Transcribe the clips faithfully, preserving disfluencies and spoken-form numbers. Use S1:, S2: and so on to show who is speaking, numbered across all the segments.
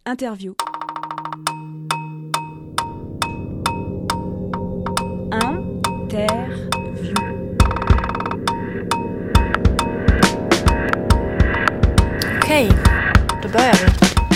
S1: Interview. Interview.
S2: Okej, då börjar vi.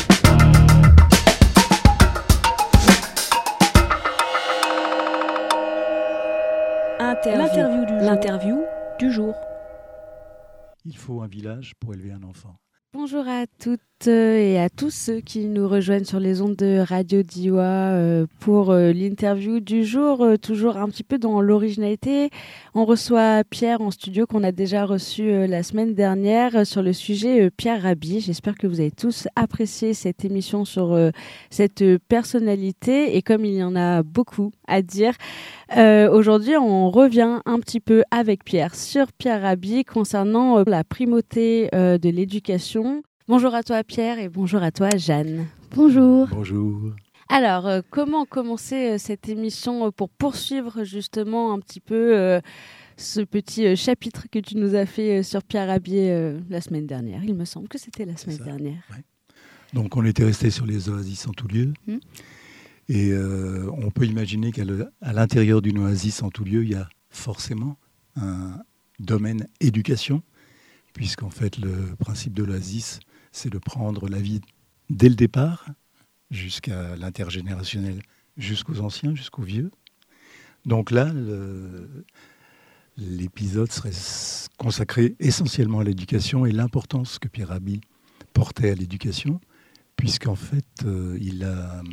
S1: Interview.
S3: L'interview du jour.
S1: L'interview du jour.
S4: Il faut un village pour élever un enfant.
S3: Bonjour à toutes et à tous ceux qui nous rejoignent sur les ondes de Radio Diois euh, pour euh, l'interview du jour, euh, toujours un petit peu dans l'originalité. On reçoit Pierre en studio qu'on a déjà reçu euh, la semaine dernière euh, sur le sujet euh, Pierre Rabhi. J'espère que vous avez tous apprécié cette émission sur euh, cette euh, personnalité et comme il y en a beaucoup à dire, euh, aujourd'hui on revient un petit peu avec Pierre sur Pierre Rabhi concernant euh, la primauté euh, de l'éducation. Bonjour à toi Pierre et bonjour à toi Jeanne.
S2: Bonjour.
S4: Bonjour.
S3: Alors, euh, comment commencer euh, cette émission euh, pour poursuivre justement un petit peu euh, ce petit euh, chapitre que tu nous as fait euh, sur Pierre Rabhi euh, la semaine dernière. Il me semble que c'était la semaine dernière.
S4: Ouais. Donc, on était resté sur les oasis en tout lieu. Mmh. Et euh, on peut imaginer qu'à le, à l'intérieur d'une oasis en tout lieu, il y a forcément un domaine éducation, puisqu'en fait, le principe de l'oasis, c'est de prendre la vie dès le départ, jusqu'à l'intergénérationnel, jusqu'aux anciens, jusqu'aux vieux. Donc là, le, l'épisode serait consacré essentiellement à l'éducation et l'importance que Pierre Rabhi portait à l'éducation, puisqu'en fait, euh, il a euh,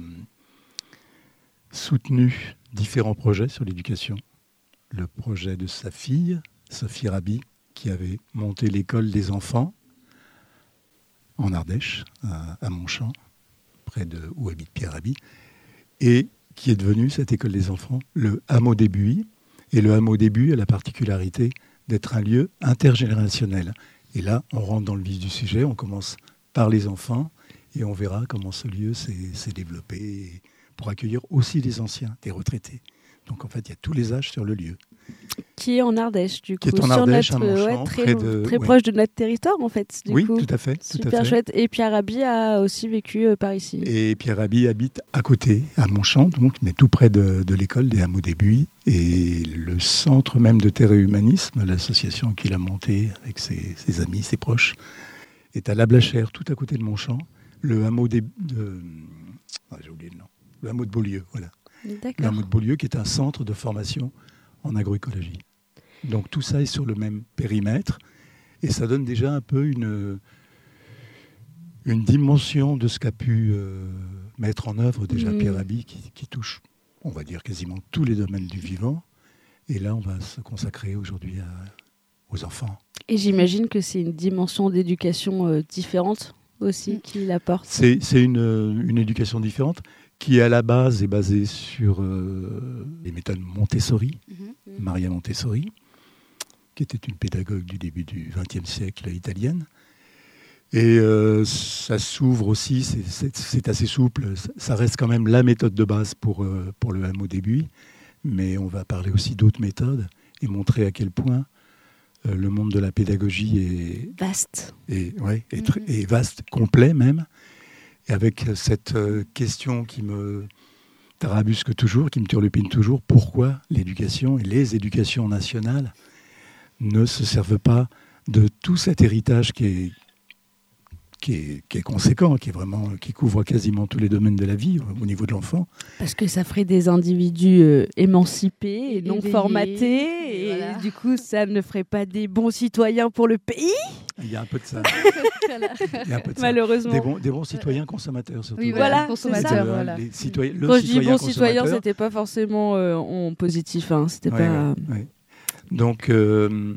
S4: soutenu différents projets sur l'éducation. Le projet de sa fille, Sophie Rabhi, qui avait monté l'école des enfants en Ardèche, à, à Montchamp, près de où habite Pierre Rabhi, et qui est devenu, cette école des enfants, le hameau des Buis. Et le hameau des Buis a la particularité d'être un lieu intergénérationnel. Et là, on rentre dans le vif du sujet, on commence par les enfants, et on verra comment ce lieu s'est, s'est développé pour accueillir aussi les anciens, des retraités. Donc en fait, il y a tous les âges sur le lieu.
S3: Qui est en Ardèche, du coup.
S4: Qui est en Ardèche,
S3: sur notre,
S4: à Montchamp,
S3: ouais, très,
S4: près de,
S3: très
S4: ouais.
S3: proche de notre territoire, en fait. Du
S4: oui,
S3: coup.
S4: tout à fait. Tout
S3: Super
S4: à fait.
S3: chouette. Et Pierre Rabhi a aussi vécu euh, par ici.
S4: Et Pierre Rabhi habite à côté, à Montchamp, donc, mais tout près de, de l'école des Hameaux des Buis. Et le centre même de Terre et Humanisme, l'association qu'il a montée avec ses, ses amis, ses proches, est à La Blachère, tout à côté de Montchamp. Le hameau des... De, ah, j'ai oublié le nom. Le hameau de Beaulieu, voilà.
S3: D'accord.
S4: Le hameau de Beaulieu, qui est un centre de formation en agroécologie. Donc tout ça est sur le même périmètre et ça donne déjà un peu une, une dimension de ce qu'a pu euh, mettre en œuvre déjà mmh. Pierre Rabhi qui, qui touche, on va dire, quasiment tous les domaines du vivant. Et là, on va se consacrer aujourd'hui à, aux enfants.
S3: Et j'imagine que c'est une dimension d'éducation euh, différente aussi qu'il apporte.
S4: C'est, c'est une, une éducation différente qui, à la base, est basée sur euh, les méthodes Montessori, mmh. Maria Montessori, qui était une pédagogue du début du vingtième siècle italienne. Et euh, ça s'ouvre aussi, c'est, c'est, c'est assez souple, ça reste quand même la méthode de base pour, euh, pour le hameau des Buis, mais on va parler aussi d'autres méthodes et montrer à quel point euh, le monde de la pédagogie est
S3: vaste,
S4: et, ouais, est, tr- mm-hmm. est vaste, complet même, et avec cette euh, question qui me tarabusque toujours, qui me turlupine toujours, pourquoi l'éducation et les éducations nationales ne se servent pas de tout cet héritage qui est, qui est, qui est conséquent, qui est vraiment, qui couvre quasiment tous les domaines de la vie au niveau de l'enfant.
S3: Parce que ça ferait des individus euh, émancipés et non Éveillés, formatés, et, et voilà. Du coup, ça ne ferait pas des bons citoyens pour le pays.
S4: Il y a un peu de ça. Il y a un peu de ça.
S3: Malheureusement.
S4: Des bons, des bons citoyens consommateurs, surtout.
S3: Oui, voilà,
S2: consommateurs.
S4: Le,
S2: voilà.
S4: Les citoyens, le
S3: Quand je
S4: citoyen
S3: dis bons citoyens, c'était pas forcément euh, en positif. Hein. C'était
S4: ouais,
S3: pas...
S4: Ouais, ouais. Donc, euh,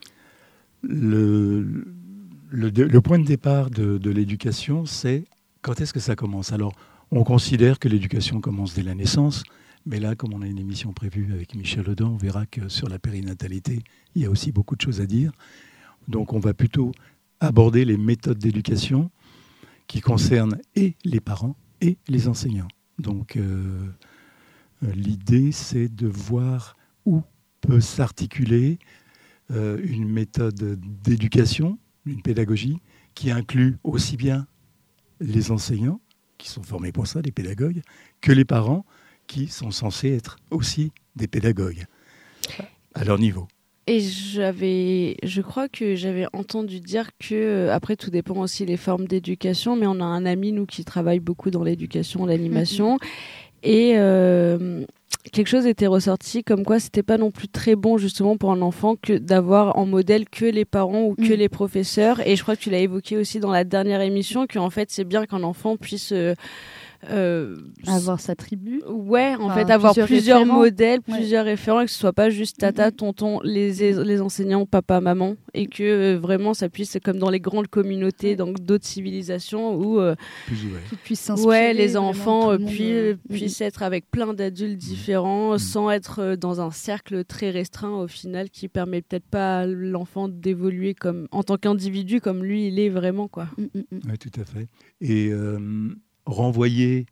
S4: le, le, le point de départ de, de l'éducation, c'est quand est-ce que ça commence ? Alors, on considère que l'éducation commence dès la naissance, mais là, comme on a une émission prévue avec Michel Audin, on verra que sur la périnatalité, il y a aussi beaucoup de choses à dire. Donc, on va plutôt aborder les méthodes d'éducation qui concernent et les parents et les enseignants. Donc, euh, l'idée, c'est de voir où peut s'articuler euh, une méthode d'éducation, une pédagogie qui inclut aussi bien les enseignants qui sont formés pour ça, des pédagogues, que les parents qui sont censés être aussi des pédagogues à leur niveau.
S3: Et j'avais, je crois que j'avais entendu dire que, après tout dépend aussi des formes d'éducation, mais on a un ami, nous, qui travaille beaucoup dans l'éducation, l'animation, mmh. et euh, quelque chose était ressorti comme quoi c'était pas non plus très bon justement pour un enfant que d'avoir en modèle que les parents ou que mmh. les professeurs, et je crois que tu l'as évoqué aussi dans la dernière émission, qu'en fait c'est bien qu'un enfant puisse... Euh,
S5: Euh, avoir sa tribu.
S3: Ouais, en
S5: enfin,
S3: fait, avoir
S5: plusieurs,
S3: plusieurs
S5: référents.
S3: modèles,
S5: ouais.
S3: plusieurs référents, et que ce soit pas juste tata, mm-hmm. tonton, les, les enseignants, papa, maman, et que euh, vraiment ça puisse, comme dans les grandes communautés, dans d'autres civilisations, où euh,
S5: tout puisse s'inspirer.
S3: Ouais, les enfants
S5: euh,
S3: puis,
S5: euh,
S3: puissent mm-hmm. être avec plein d'adultes différents, mm-hmm. sans être dans un cercle très restreint au final, qui permet peut-être pas à l'enfant d'évoluer comme en tant qu'individu, comme lui il est vraiment, quoi.
S5: Mm-hmm.
S4: Oui, tout à fait. Et euh, renvoyer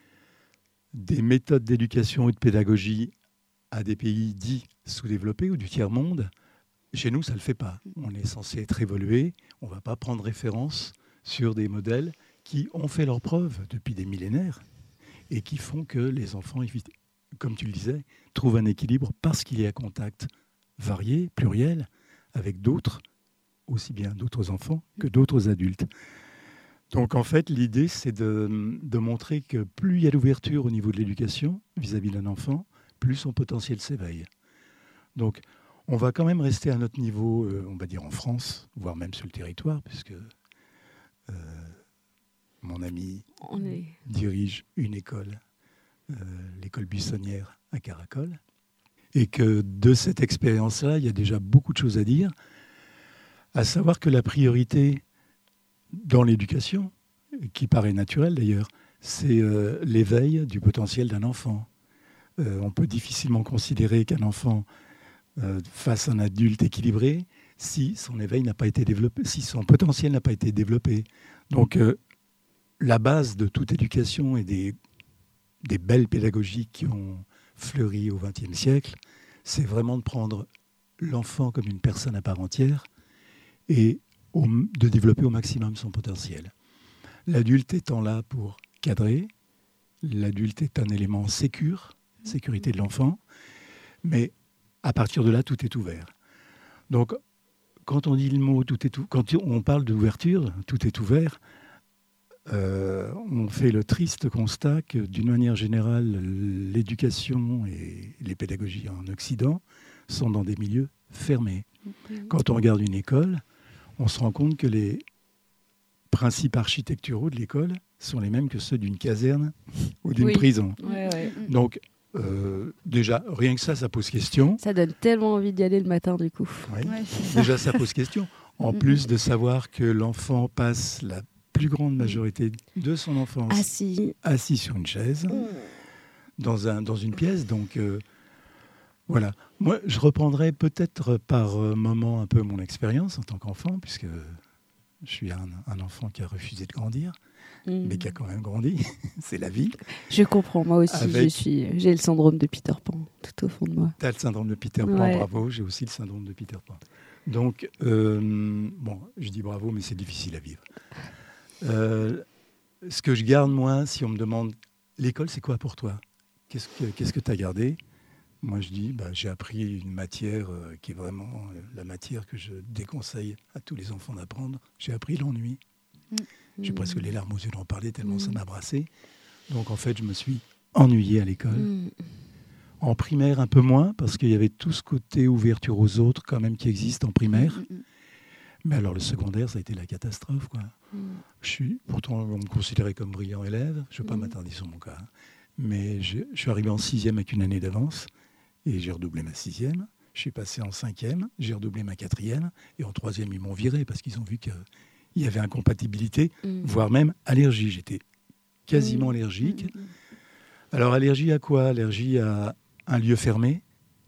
S4: des méthodes d'éducation et de pédagogie à des pays dits sous-développés ou du tiers-monde, chez nous, ça ne le fait pas. On est censé être évolué, on ne va pas prendre référence sur des modèles qui ont fait leurs preuves depuis des millénaires et qui font que les enfants, comme tu le disais, trouvent un équilibre parce qu'il y a contact varié, pluriel, avec d'autres, aussi bien d'autres enfants que d'autres adultes. Donc en fait, l'idée, c'est de, de montrer que plus il y a d'ouverture au niveau de l'éducation vis-à-vis d'un enfant, plus son potentiel s'éveille. Donc on va quand même rester à notre niveau, euh, on va dire en France, voire même sur le territoire, puisque euh, mon ami
S3: on est...
S4: dirige une école, euh, l'école buissonnière à Caracol, et que de cette expérience-là, il y a déjà beaucoup de choses à dire, à savoir que la priorité dans l'éducation, qui paraît naturelle d'ailleurs, c'est euh, l'éveil du potentiel d'un enfant. Euh, on peut difficilement considérer qu'un enfant euh, fasse un adulte équilibré si son éveil n'a pas été développé, si son potentiel n'a pas été développé. Donc euh, la base de toute éducation et des, des belles pédagogies qui ont fleuri au vingtième siècle, c'est vraiment de prendre l'enfant comme une personne à part entière et Au, de développer au maximum son potentiel. L'adulte étant là pour cadrer, l'adulte est un élément sécure, sécurité de l'enfant, mais à partir de là, tout est ouvert. Donc, quand on dit le mot, tout est ou... quand on parle d'ouverture, tout est ouvert, euh, on fait le triste constat que, d'une manière générale, l'éducation et les pédagogies en Occident sont dans des milieux fermés. Quand on regarde une école, on se rend compte que les principes architecturaux de l'école sont les mêmes que ceux d'une caserne ou d'une
S3: oui.
S4: prison.
S3: Ouais, ouais.
S4: Donc, euh, déjà, rien que ça, ça pose question.
S3: Ça donne tellement envie d'y aller le matin, du coup.
S4: Ouais.
S5: Ouais, ça.
S4: Déjà, ça pose question. En plus de savoir que l'enfant passe la plus grande majorité de son enfance
S3: assis,
S4: assis sur une chaise, mmh. dans, un, dans une pièce. Donc, euh, voilà. Moi, je reprendrai peut-être par moment un peu mon expérience en tant qu'enfant, puisque je suis un, un enfant qui a refusé de grandir, mmh. mais qui a quand même grandi. C'est la vie.
S3: Je comprends. Moi aussi,
S4: Avec...
S3: je suis, j'ai le syndrome de Peter Pan tout au fond de moi.
S4: Tu as le syndrome de Peter Pan, ouais. Bravo. J'ai aussi le syndrome de Peter Pan. Donc, euh, bon, je dis bravo, mais c'est difficile à vivre. Euh, ce que je garde, moi, si on me demande, l'école, c'est quoi pour toi ? Qu'est-ce que qu'est-ce que tu as gardé ? Moi, je dis, bah, j'ai appris une matière euh, qui est vraiment euh, la matière que je déconseille à tous les enfants d'apprendre. J'ai appris l'ennui. Mmh. J'ai presque les larmes aux yeux d'en parler, tellement mmh. ça m'a brassé. Donc, en fait, je me suis ennuyé à l'école. Mmh. En primaire, un peu moins, parce qu'il y avait tout ce côté ouverture aux autres, quand même, qui existe en primaire. Mmh. Mais alors, le secondaire, ça a été la catastrophe, quoi. Mmh. Je suis, pourtant, on me considérait comme brillant élève. Je ne veux pas mmh. m'attarder sur mon cas. Hein. Mais je, je suis arrivé en sixième avec une année d'avance. Et j'ai redoublé ma sixième. Je suis passé en cinquième. J'ai redoublé ma quatrième. Et en troisième, ils m'ont viré parce qu'ils ont vu qu'il y avait incompatibilité, mmh. voire même allergie. J'étais quasiment mmh. allergique. Mmh. Alors, allergie à quoi ? Allergie à un lieu fermé,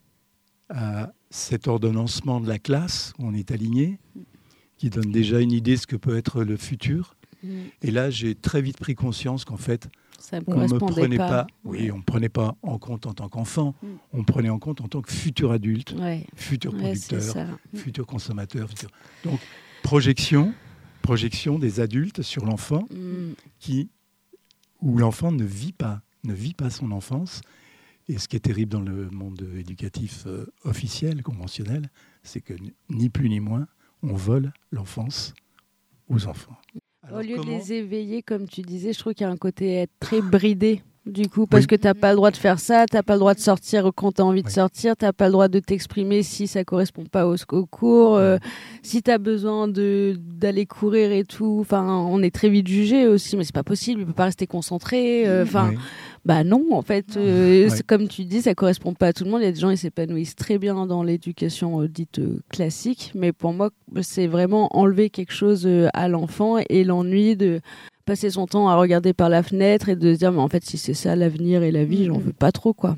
S4: à cet ordonnancement de la classe où on est aligné, qui donne déjà une idée de ce que peut être le futur. Mmh. Et là, j'ai très vite pris conscience qu'en fait,
S3: ça me
S4: on ne me prenait pas,
S3: pas.
S4: Oui, on me prenait pas en compte en tant qu'enfant, mm. on me prenait en compte en tant que futur adulte,
S3: ouais.
S4: futur
S3: ouais,
S4: producteur, futur consommateur. Futur... Donc, projection, projection des adultes sur l'enfant, mm. qui, où l'enfant ne vit pas, ne vit pas son enfance. Et ce qui est terrible dans le monde éducatif euh, officiel, conventionnel, c'est que ni plus ni moins, on vole l'enfance aux enfants.
S3: Alors, au lieu comment... de les éveiller, comme tu disais, je trouve qu'il y a un côté être très bridé. Du coup, parce oui. que tu n'as pas le droit de faire ça, tu n'as pas le droit de sortir quand tu as envie de oui. sortir, tu n'as pas le droit de t'exprimer si ça ne correspond pas au, au cours, euh, si tu as besoin de, d'aller courir et tout. Enfin, on est très vite jugé aussi, mais c'est pas possible, il ne peut pas rester concentré. Enfin, euh, oui. bah non, en fait, euh, oui. comme tu dis, ça ne correspond pas à tout le monde. Il y a des gens qui s'épanouissent très bien dans l'éducation euh, dite euh, classique, mais pour moi, c'est vraiment enlever quelque chose euh, à l'enfant et l'ennui de passer son temps à regarder par la fenêtre et de se dire mais en fait si c'est ça l'avenir et la vie, j'en veux pas trop quoi.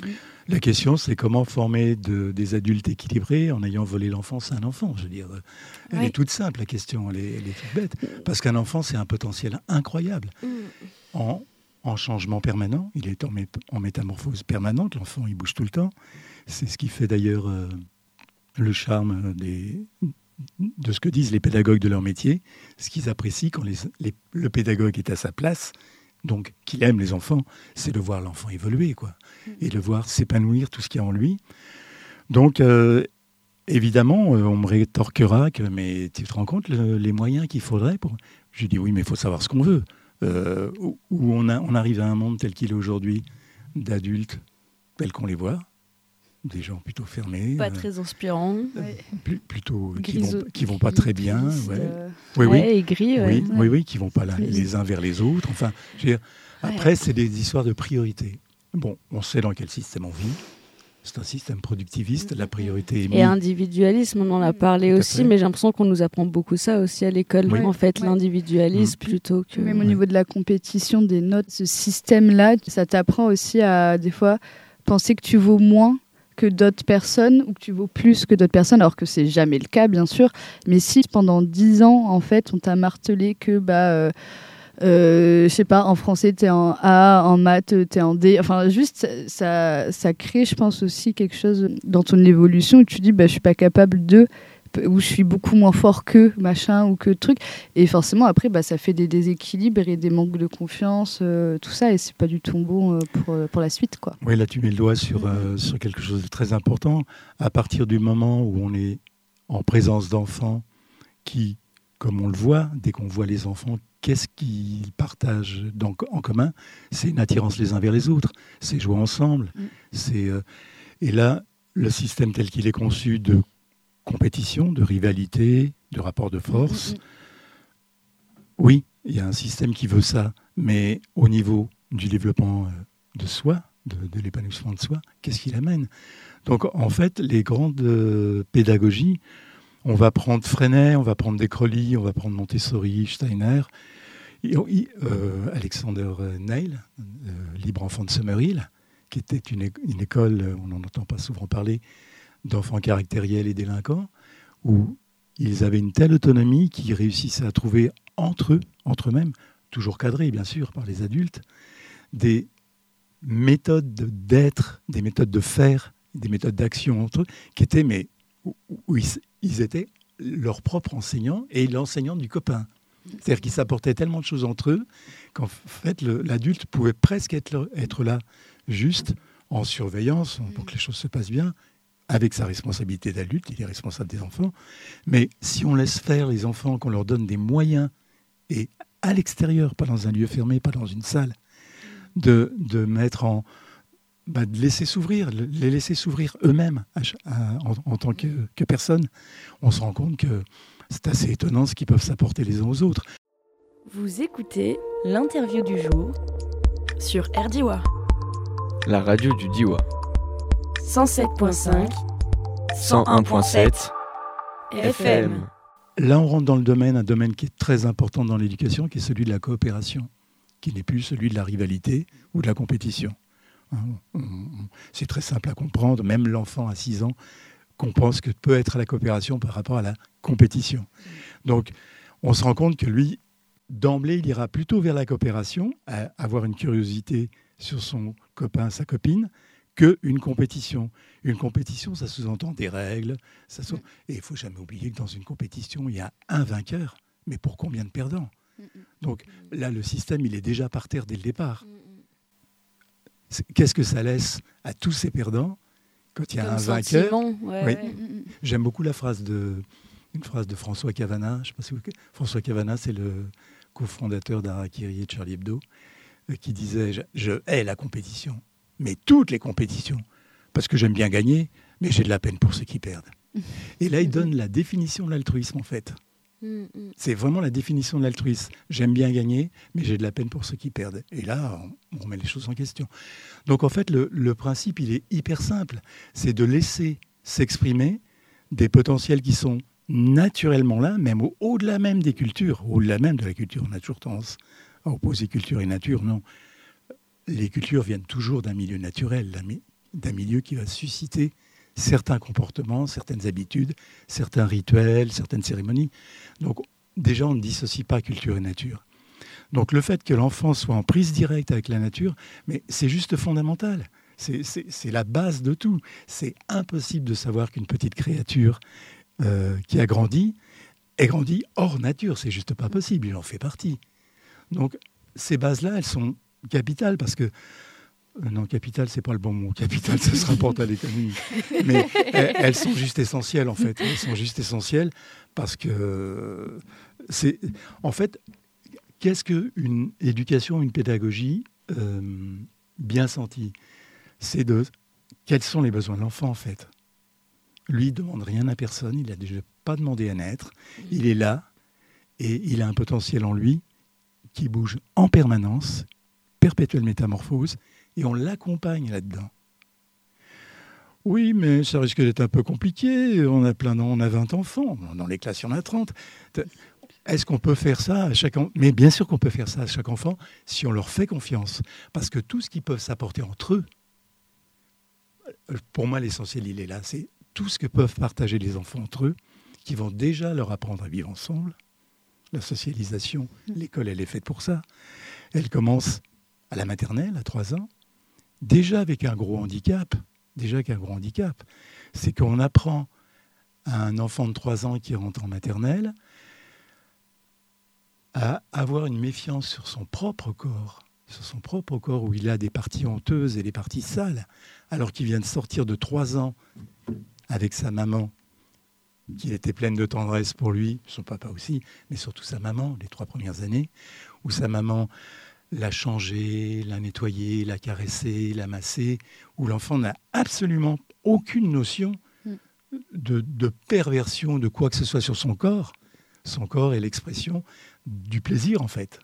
S4: La question c'est comment former de, des adultes équilibrés en ayant volé l'enfance à un enfant. Je veux dire, elle ouais. est toute simple la question, elle est, elle est toute bête. Parce qu'un enfant c'est un potentiel incroyable. Mm. En, en changement permanent, il est en, mé- en métamorphose permanente, l'enfant il bouge tout le temps. C'est ce qui fait d'ailleurs euh, le charme des... de ce que disent les pédagogues de leur métier, ce qu'ils apprécient quand les, les, le pédagogue est à sa place, donc qu'il aime les enfants, c'est de voir l'enfant évoluer, quoi, et de voir s'épanouir tout ce qu'il y a en lui. Donc, euh, évidemment, euh, on me rétorquera que, mais tu te rends compte le, les moyens qu'il faudrait pour... Je dis oui, mais il faut savoir ce qu'on veut. Euh, où on, a, on arrive à un monde tel qu'il est aujourd'hui, d'adultes tels qu'on les voit, des gens plutôt fermés.
S3: Pas euh, très inspirants.
S4: Ouais. Pl- plutôt qui vont, qui vont pas très bien.
S3: Gris,
S4: ouais.
S3: Euh...
S4: Oui,
S3: ouais,
S4: oui.
S3: Et gris, ouais.
S4: oui,
S3: ouais.
S4: oui, oui, qui vont pas là, les uns vers les autres. Enfin, je veux dire, après, ouais. c'est des histoires de priorité. Bon, on sait dans quel système on vit. C'est un système productiviste, la priorité est mise.
S3: Et individualisme, on en a parlé Tout aussi, mais j'ai l'impression qu'on nous apprend beaucoup ça aussi à l'école. Oui. En fait, ouais. l'individualisme mmh. plutôt que...
S5: Même au ouais. niveau de la compétition des notes, ce système-là, ça t'apprend aussi à, des fois, penser que tu vaux moins que d'autres personnes ou que tu vaux plus que d'autres personnes, alors que c'est jamais le cas, bien sûr. Mais si pendant dix ans, en fait, on t'a martelé que... bah euh, Euh, je sais pas, en français t'es en A, en maths t'es en D, enfin juste ça, ça crée je pense aussi quelque chose dans ton évolution où tu dis bah je suis pas capable de, où je suis beaucoup moins fort que machin ou que truc, et forcément après bah ça fait des déséquilibres et des manques de confiance, euh, tout ça, et c'est pas du tout bon euh, pour, pour la suite quoi.
S4: Oui, là tu mets le doigt sur, euh, sur quelque chose de très important. À partir du moment où on est en présence d'enfants qui, comme on le voit, dès qu'on voit les enfants, qu'est-ce qu'ils partagent dans, en commun ? C'est une attirance les uns vers les autres, c'est jouer ensemble. Mm. C'est, euh, et là, le système tel qu'il est conçu de compétition, de rivalité, de rapport de force, mm. oui, il y a un système qui veut ça, mais au niveau du développement de soi, de, de l'épanouissement de soi, qu'est-ce qu'il amène ? Donc, en fait, les grandes euh, pédagogies, on va prendre Freinet, on va prendre Descrolly, on va prendre Montessori, Steiner, et, euh, Alexander Neil, euh, Libre Enfant de Summerhill, qui était une, é- une école, on n'en entend pas souvent parler, d'enfants caractériels et délinquants, où ils avaient une telle autonomie qu'ils réussissaient à trouver entre eux, entre eux-mêmes, toujours cadrés bien sûr par les adultes, des méthodes d'être, des méthodes de faire, des méthodes d'action entre eux, qui étaient, mais où, où ils, ils étaient leur propre enseignant et l'enseignant du copain. C'est-à-dire qu'ils s'apportaient tellement de choses entre eux qu'en fait, le, l'adulte pouvait presque être, être là, juste en surveillance, pour que les choses se passent bien, avec sa responsabilité d'adulte, il est responsable des enfants. Mais si on laisse faire les enfants, qu'on leur donne des moyens, et à l'extérieur, pas dans un lieu fermé, pas dans une salle, de, de mettre en... Bah, de laisser s'ouvrir, les laisser s'ouvrir eux-mêmes à, à, en, en tant que, que personne, on se rend compte que c'est assez étonnant ce qu'ils peuvent s'apporter les uns aux autres.
S1: Vous écoutez l'interview du jour sur R D I W A.
S6: La radio du Diois.
S1: cent sept virgule cinq,
S6: cent un virgule sept
S1: F M.
S4: Là, on rentre dans le domaine, un domaine qui est très important dans l'éducation, qui est celui de la coopération, qui n'est plus celui de la rivalité ou de la compétition. C'est très simple à comprendre, même l'enfant à six ans comprend ce que peut être la coopération par rapport à la compétition. Donc, on se rend compte que lui, d'emblée, il ira plutôt vers la coopération, à avoir une curiosité sur son copain, sa copine, qu'une compétition. Une compétition, ça sous-entend des règles. Ça sous... Et il ne faut jamais oublier que dans une compétition, il y a un vainqueur, mais pour combien de perdants ? Donc là, le système, il est déjà par terre dès le départ. C'est, qu'est-ce que ça laisse à tous ces perdants quand il y a
S3: Comme
S4: un vainqueur?
S3: ouais,
S4: Oui.
S3: ouais.
S4: J'aime beaucoup la phrase de, une phrase de François Cavana. Je sais pas si vous... François Cavana, c'est le cofondateur d'Harakiri et de Charlie Hebdo, euh, qui disait je, je hais la compétition, mais toutes les compétitions, parce que j'aime bien gagner, mais j'ai de la peine pour ceux qui perdent. Et là, il donne la définition de l'altruisme, en fait. C'est vraiment la définition de l'altruisme. J'aime bien gagner, mais j'ai de la peine pour ceux qui perdent. Et là, on, on remet les choses en question. Donc, en fait, le, le principe, il est hyper simple. C'est de laisser s'exprimer des potentiels qui sont naturellement là, même au, au-delà même des cultures, au-delà même de la culture. On a toujours tendance à opposer culture et nature. Non. Les cultures viennent toujours d'un milieu naturel, d'un, mi- d'un milieu qui va susciter certains comportements, certaines habitudes, certains rituels, certaines cérémonies. Donc, déjà, on ne dissocie pas culture et nature. Donc, le fait que l'enfant soit en prise directe avec la nature, mais c'est juste fondamental. C'est, c'est, c'est la base de tout. C'est impossible de savoir qu'une petite créature euh, qui a grandi est grandie hors nature. C'est juste pas possible. Il en fait partie. Donc, ces bases-là, elles sont capitales parce que non, capital, c'est pas le bon mot. Capital, ça se rapporte à l'économie. Mais elles, elles sont juste essentielles, en fait. Elles sont juste essentielles parce que c'est... En fait, qu'est-ce qu'une éducation, une pédagogie euh, bien sentie? C'est de... Quels sont les besoins de l'enfant, en fait? Lui, il ne demande rien à personne. Il n'a déjà pas demandé à naître. Il est là et il a un potentiel en lui qui bouge en permanence, perpétuelle métamorphose, et on l'accompagne là-dedans. Oui, mais ça risque d'être un peu compliqué. On a plein d'en- on a vingt enfants. Dans les classes, il y en a trente. Est-ce qu'on peut faire ça à chaque enfant? Mais bien sûr qu'on peut faire ça à chaque enfant si on leur fait confiance. Parce que tout ce qu'ils peuvent s'apporter entre eux, pour moi, l'essentiel, il est là. C'est tout ce que peuvent partager les enfants entre eux, qui vont déjà leur apprendre à vivre ensemble. La socialisation, l'école, elle est faite pour ça. Elle commence à la maternelle, à trois ans. Déjà avec un gros handicap, déjà avec un gros handicap, c'est qu'on apprend à un enfant de trois ans qui rentre en maternelle à avoir une méfiance sur son propre corps, sur son propre corps où il a des parties honteuses et des parties sales, alors qu'il vient de sortir de trois ans avec sa maman, qui était pleine de tendresse pour lui, son papa aussi, mais surtout sa maman, les trois premières années, où sa maman l'a changé, l'a nettoyé, l'a caressé, l'a massé, où l'enfant n'a absolument aucune notion de, de perversion de quoi que ce soit sur son corps. Son corps est l'expression du plaisir, en fait,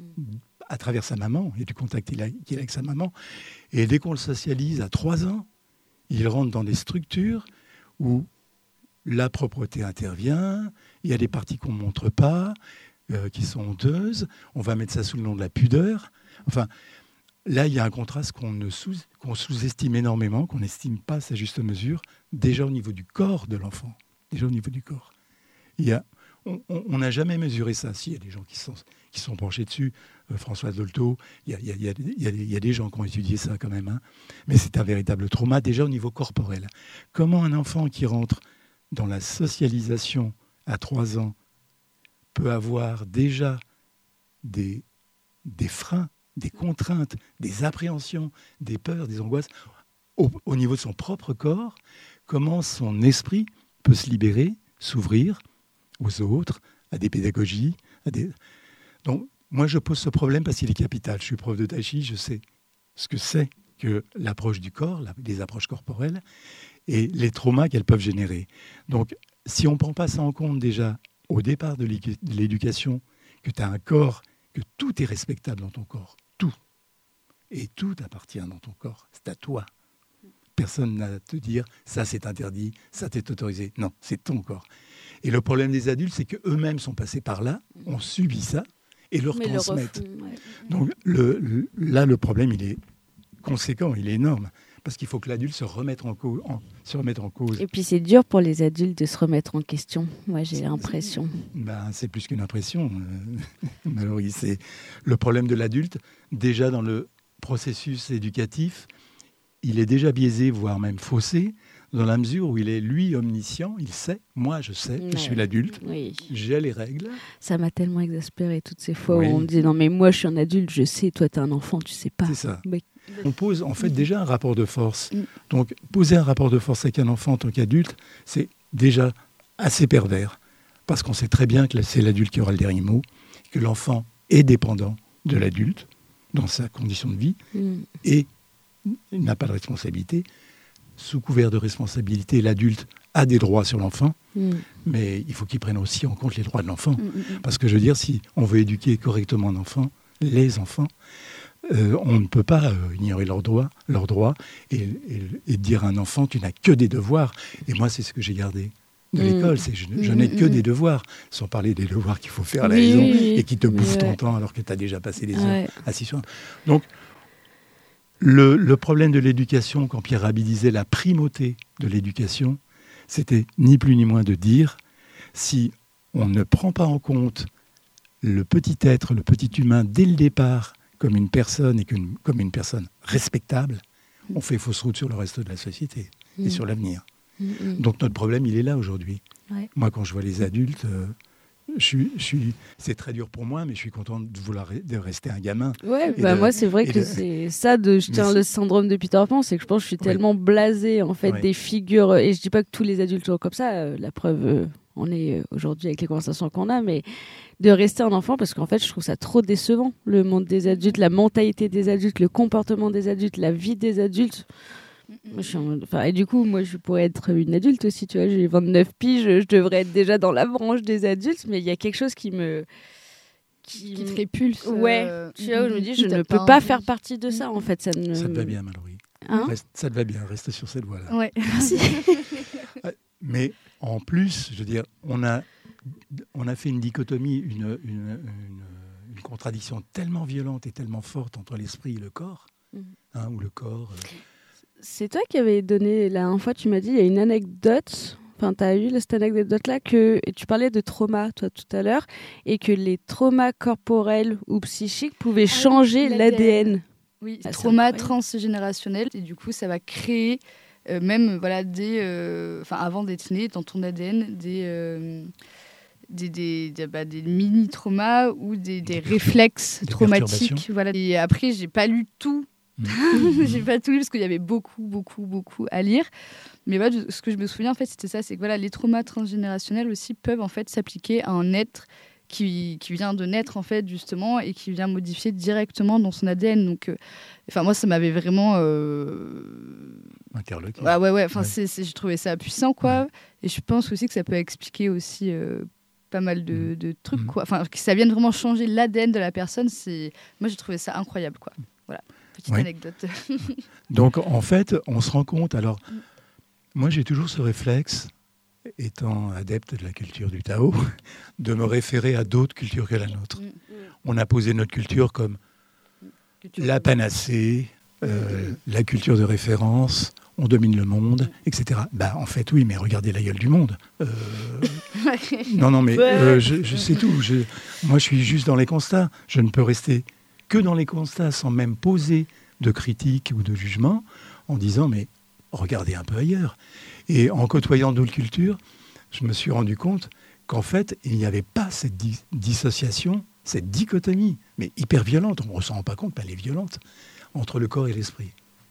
S4: à travers sa maman et du contact qu'il a, qu'il a avec sa maman. Et dès qu'on le socialise à trois ans, il rentre dans des structures où la propreté intervient, il y a des parties qu'on ne montre pas, Euh, qui sont honteuses, on va mettre ça sous le nom de la pudeur. Enfin, là, il y a un contraste qu'on, ne sous, qu'on sous-estime énormément, qu'on n'estime pas à sa juste mesure, déjà au niveau du corps de l'enfant. Déjà au niveau du corps. Il y a, on n'a jamais mesuré ça. Si, il y a des gens qui sont, qui sont penchés dessus. Euh, Françoise Dolto, il y, a, il, y a, il, y a, il, y a, il y a des gens qui ont étudié ça quand même. Hein. Mais c'est un véritable trauma, déjà au niveau corporel. Comment un enfant qui rentre dans la socialisation à trois ans peut avoir déjà des, des freins, des contraintes, des appréhensions, des peurs, des angoisses au, au niveau de son propre corps, comment son esprit peut se libérer, s'ouvrir aux autres, à des pédagogies. À des... Donc, moi, je pose ce problème parce qu'il est capital. Je suis prof de tai chi, je sais ce que c'est que l'approche du corps, la, les approches corporelles, et les traumas qu'elles peuvent générer. Donc, si on ne prend pas ça en compte déjà au départ de l'éducation, que tu as un corps, que tout est respectable dans ton corps, tout. Et tout appartient dans ton corps, c'est à toi. Personne n'a à te dire, ça c'est interdit, ça t'est autorisé. Non, c'est ton corps. Et le problème des adultes, c'est qu'eux-mêmes sont passés par là, ont subi ça, et leur
S3: Mais
S4: transmettent.
S3: le refont, ouais.
S4: Donc le, le, là, le problème, il est conséquent, il est énorme. Parce qu'il faut que l'adulte se remette en, cause, en, se remette en cause.
S3: Et puis c'est dur pour les adultes de se remettre en question. Moi, j'ai l'impression.
S4: Ben, c'est plus qu'une impression, euh, Mallory. C'est le problème de l'adulte. Déjà dans le processus éducatif, il est déjà biaisé, voire même faussé, dans la mesure où il est, lui, omniscient, il sait, moi je sais,
S3: Ouais.
S4: je suis l'adulte,
S3: Oui.
S4: j'ai les règles.
S3: Ça m'a tellement exaspéré toutes ces fois
S4: Oui.
S3: où on me dit non mais moi je suis un adulte, je sais, toi t'es un enfant, tu sais pas.
S4: C'est ça.
S3: Mais-
S4: On pose en fait déjà un rapport de force.
S5: Mm.
S4: Donc poser un rapport de force avec un enfant en tant qu'adulte, c'est déjà assez pervers. Parce qu'on sait très bien que c'est l'adulte qui aura le dernier mot, que l'enfant est dépendant de l'adulte dans sa condition de vie
S3: Mm.
S4: et il n'a pas de responsabilité. Sous couvert de responsabilité, l'adulte a des droits sur l'enfant,
S3: Mm.
S4: mais il faut qu'il prenne aussi en compte les droits de l'enfant.
S5: Mm, mm, mm.
S4: Parce que je veux dire, si on veut éduquer correctement un enfant, les enfants, euh, on ne peut pas euh, ignorer leurs droits, leurs droits et, et- et dire à un enfant, tu n'as que des devoirs. Et moi, c'est ce que j'ai gardé de
S3: Mm.
S4: l'école, c'est je, je
S5: Mm,
S4: n'ai
S5: mm,
S4: que
S5: mm.
S4: des devoirs, sans parler des devoirs qu'il faut faire à la
S3: Oui,
S4: maison
S3: oui, oui.
S4: et qui te
S3: Mais
S4: bouffent ton
S3: ouais.
S4: temps alors que tu as déjà passé des heures
S3: Ouais.
S4: assis sur un. Donc, le, le problème de l'éducation, quand Pierre Rabhi disait la primauté de l'éducation, c'était ni plus ni moins de dire, si on ne prend pas en compte le petit être, le petit humain, dès le départ, comme une personne et qu'une- comme une personne respectable, on fait fausse route sur le reste de la société et
S3: Mm.
S4: sur l'avenir.
S3: Mm, mm.
S4: Donc notre problème, il est là aujourd'hui.
S3: Ouais.
S4: Moi, quand je vois les adultes, euh, je suis, je suis, c'est très dur pour moi, mais je suis content de vouloir re- de rester un gamin.
S3: Ouais,
S4: Et
S3: bah
S4: de-
S3: moi c'est vrai
S4: et
S3: que
S4: de-
S3: c'est ça de je
S4: Mais
S3: tiens
S4: c'est-
S3: le syndrome de Peter Pan, c'est que je pense que je suis
S4: Oui.
S3: tellement blasée en fait
S4: Ouais.
S3: des figures et je dis pas que tous les adultes sont comme ça, euh, la preuve euh, on est euh, aujourd'hui avec les conversations qu'on a, mais de rester un enfant parce qu'en fait je trouve ça trop décevant le monde des adultes, la mentalité des adultes, le comportement des adultes, la vie des adultes. Moi, je suis en mode- enfin, et du coup, moi, je pourrais être une adulte aussi, tu vois. J'ai vingt-neuf piges, je devrais être déjà dans la branche des adultes, mais il y a quelque chose qui me.
S5: Qui te répulse.
S3: Ouais,
S5: euh,
S3: tu vois, où je me dis, je
S5: t'as
S3: ne peux
S5: pas
S3: pas
S5: envie.
S3: faire partie de ça, en fait. Ça, ne...
S4: Ça te va bien, Mallory.
S3: Hein
S4: Reste- ça te va bien, reste sur cette voie-là.
S5: Ouais.
S3: Merci.
S4: Mais en plus, je veux dire, on a, on a fait une dichotomie, une, une, une, une contradiction tellement violente et tellement forte entre l'esprit et le corps,
S3: Mhm.
S4: hein, où le corps... euh,
S3: C'est toi qui avais donné, la dernière fois, tu m'as dit, il y a une anecdote. Enfin, tu as eu cette anecdote-là que et tu parlais de trauma, toi, tout à l'heure, et que les traumas corporels ou psychiques pouvaient
S5: Ah oui,
S3: changer
S5: l'A D N.
S3: l'A D N.
S5: Oui,
S3: Ah, c'est
S5: trauma
S3: incroyable.
S5: transgénérationnel. Et du coup, ça va créer, euh, même voilà, des, euh, enfin, avant d'être né, dans ton A D N, des, euh, des, des, des, bah, des mini-traumas ou des, des
S4: Des pertur-
S5: réflexes
S4: des
S5: traumatiques.
S4: perturbations.
S5: Voilà. Et après, j'ai pas lu tout. j'ai pas tout lu parce qu'il y avait beaucoup, beaucoup, beaucoup à lire. Mais voilà, de- ce que je me souviens, en fait, c'était ça, c'est que voilà, les traumas transgénérationnels aussi peuvent en fait s'appliquer à un être qui, qui vient de naître en fait justement et qui vient modifier directement dans son A D N. Donc, euh, enfin moi, ça m'avait vraiment, euh...
S4: interloqué.
S5: ah ouais ouais, enfin
S4: Ouais.
S5: c'est, c'est- j'ai trouvé ça puissant quoi.
S4: Ouais.
S5: Et je pense aussi que ça peut expliquer aussi euh, pas mal de,
S4: Mhm.
S5: de trucs
S4: Mhm.
S5: quoi. Enfin que ça vienne vraiment changer l'A D N de la personne, c'est, moi j'ai trouvé ça incroyable quoi. Voilà, petite
S4: Ouais.
S5: anecdote.
S4: Donc, en fait, on se rend compte... Alors, moi, j'ai toujours ce réflexe, étant adepte de la culture du Tao, de me référer à d'autres cultures que la nôtre. On a posé notre culture comme la panacée, euh, la culture de référence, on domine le monde, et cetera. Bah, en fait, oui, mais regardez la gueule du monde. Euh, non, non, mais
S3: Ouais.
S4: euh, je, je sais tout. Je- moi, je suis juste dans les constats. Je ne peux rester que dans les constats sans même poser de critique ou de jugement en disant, mais regardez un peu ailleurs. Et en côtoyant d'autres cultures, je me suis rendu compte qu'en fait, il n'y avait pas cette di- dissociation, cette dichotomie, mais hyper violente, on ne s'en rend pas compte, mais elle est violente, entre le corps et l'esprit.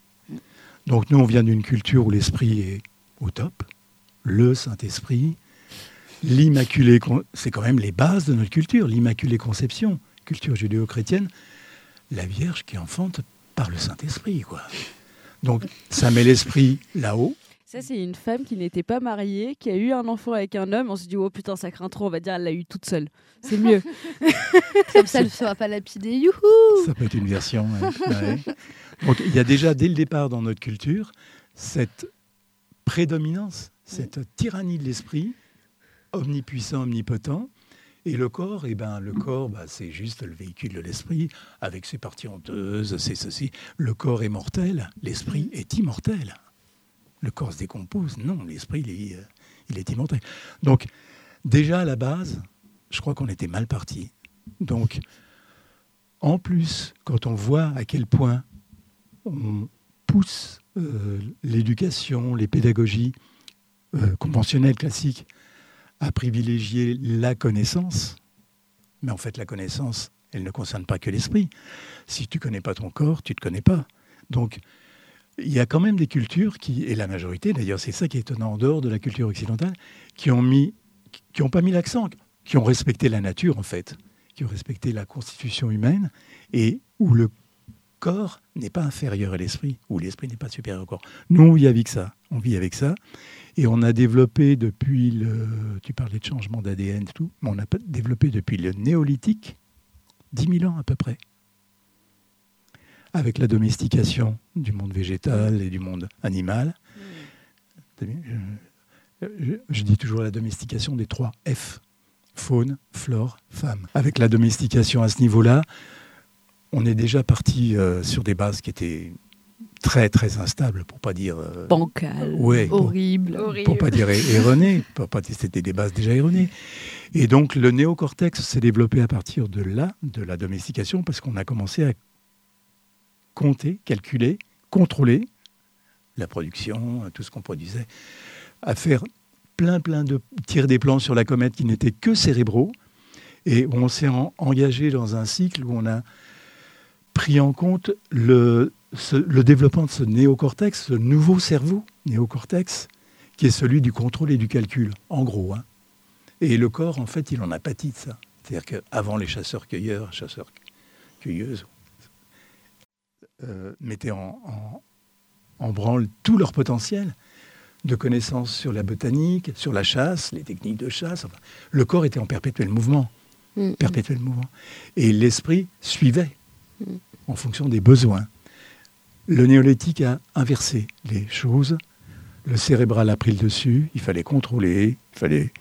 S4: Donc nous, on vient d'une culture où l'esprit est au top, le Saint-Esprit, l'Immaculée, Con- c'est quand même les bases de notre culture, l'Immaculée Conception, culture judéo-chrétienne, la Vierge qui enfante par le Saint-Esprit, quoi. Donc ça met l'esprit là-haut.
S3: Ça, c'est une femme qui n'était pas mariée, qui a eu un enfant avec un homme. On s'est dit, oh putain, ça craint trop, on va dire, elle l'a eu toute seule. C'est mieux.
S5: Comme ça, elle ne sera pas lapidée. Youhou.
S4: Ça peut être une version. ouais. Ouais. Donc il y a déjà dès le départ dans notre culture cette prédominance, cette tyrannie de l'esprit, omnipuissant, omnipotent. Et le corps, eh ben, le corps, bah, c'est juste le véhicule de l'esprit, avec ses parties honteuses, c'est ceci. Le corps est mortel, l'esprit est immortel. Le corps se décompose. Non, l'esprit, il est, euh, il est immortel. Donc, déjà à la base, je crois qu'on était mal parti. Donc, en plus, quand on voit à quel point on pousse euh, l'éducation, les pédagogies euh, conventionnelles, classiques, à privilégier la connaissance. Mais en fait, la connaissance, elle ne concerne pas que l'esprit. Si tu ne connais pas ton corps, tu ne te connais pas. Donc, il y a quand même des cultures qui, et la majorité d'ailleurs, c'est ça qui est étonnant en dehors de la culture occidentale, qui ont mis, qui n'ont pas mis l'accent, qui ont respecté la nature en fait, qui ont respecté la constitution humaine, et où le corps n'est pas inférieur à l'esprit, où l'esprit n'est pas supérieur au corps. Nous, on vit avec ça, on vit avec ça, et on a développé depuis le, tu parlais de changement d'A D N et tout, mais on a développé depuis le néolithique, dix mille ans à peu près, avec la domestication du monde végétal et du monde animal. Mmh. Je, je, je dis toujours la domestication des trois F, faune, flore, femme. Avec la domestication à ce niveau-là, on est déjà parti euh, sur des bases qui étaient très très instables, pour pas dire euh,
S3: bancales,
S4: ouais,
S5: horribles,
S4: pour, pour pas dire erronées, pour pas dire c'était des bases déjà erronées. Et donc le néocortex s'est développé à partir de là, de la domestication, parce qu'on a commencé à compter, calculer, contrôler la production, tout ce qu'on produisait, à faire plein plein de tirer des plans sur la comète qui n'étaient que cérébraux, et on s'est en, engagé dans un cycle où on a pris en compte le, ce, le développement de ce néocortex, ce nouveau cerveau néocortex, qui est celui du contrôle et du calcul, en gros. Hein. Et le corps, en fait, il en a pâti de ça. C'est-à-dire qu'avant, les chasseurs-cueilleurs, chasseurs-cueilleuses, euh, mettaient en, en, en branle tout leur potentiel de connaissances sur la botanique, sur la chasse, les techniques de chasse. Enfin, le corps était en perpétuel mouvement. Mmh. Perpétuel mouvement. Et l'esprit suivait mmh. en fonction des besoins. Le néolithique a inversé les choses. Le cérébral a pris le dessus. Il fallait contrôler. Il fallait...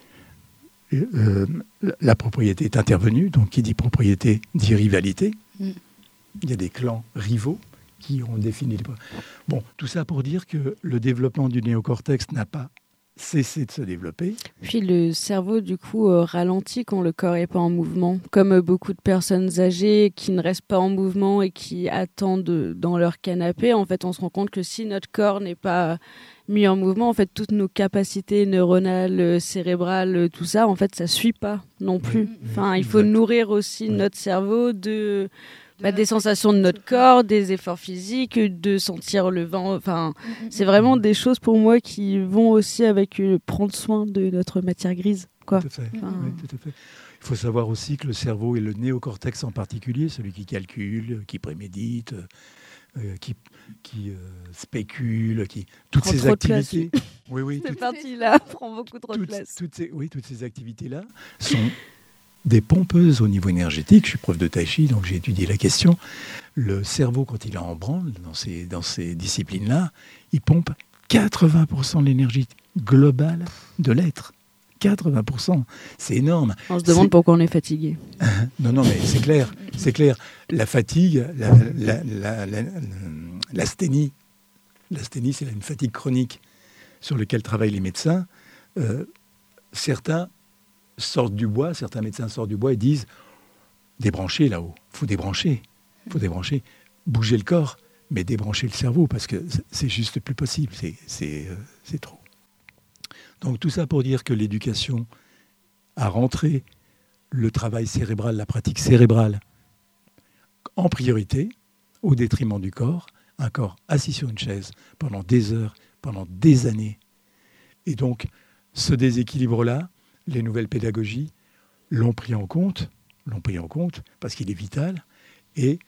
S4: Euh, la propriété est intervenue. Donc, qui dit propriété dit rivalité. Mmh. Il y a des clans rivaux qui ont défini les... Bon, tout ça pour dire que le développement du néocortex n'a pas cessé de se développer.
S3: Puis le cerveau, du coup, euh, ralentit quand le corps n'est pas en mouvement. Comme euh, beaucoup de personnes âgées qui ne restent pas en mouvement et qui attendent de, dans leur canapé, en fait, on se rend compte que si notre corps n'est pas mis en mouvement, en fait, toutes nos capacités neuronales, cérébrales, tout ça, en fait, ça ne suit pas non plus. Oui, enfin, il faut exact. nourrir aussi oui. notre cerveau de... Bah, des sensations de notre corps, des efforts physiques, de sentir le vent. Enfin, c'est vraiment des choses pour moi qui vont aussi avec euh, prendre soin de notre matière grise. Quoi.
S4: Tout à fait. Enfin... Oui, tout à fait. Il faut savoir aussi que le cerveau et le néocortex en particulier, celui qui calcule, qui prémédite, euh, qui, qui euh, spécule, qui toutes
S3: prend
S4: ces
S3: trop
S4: activités.
S3: De place.
S4: Oui, oui.
S3: Cette partie-là prend beaucoup trop
S4: toutes,
S3: de place.
S4: Toutes ces, oui, toutes ces activités-là sont des pompeuses au niveau énergétique. Je suis prof de tai chi, donc j'ai étudié la question. Le cerveau, quand il est en branle, dans ces, dans ces disciplines-là, il pompe quatre-vingts pour cent de l'énergie globale de l'être. quatre-vingts pour cent, c'est énorme.
S3: On se demande c'est... pourquoi on est fatigué.
S4: Non, non, mais c'est clair, c'est clair. La fatigue, la, la, la, la, l'asthénie, l'asthénie, c'est une fatigue chronique sur laquelle travaillent les médecins. Euh, certains sortent du bois, certains médecins sortent du bois et disent débrancher là-haut, il faut débrancher, il faut débrancher, bouger le corps, mais débrancher le cerveau, parce que c'est juste plus possible, c'est, c'est, euh, c'est trop. Donc tout ça pour dire que l'éducation a rentré le travail cérébral, la pratique cérébrale en priorité, au détriment du corps, un corps assis sur une chaise pendant des heures, pendant des années. Et donc ce déséquilibre-là, les nouvelles pédagogies l'ont pris en compte, l'ont pris en compte parce qu'il est vital. Et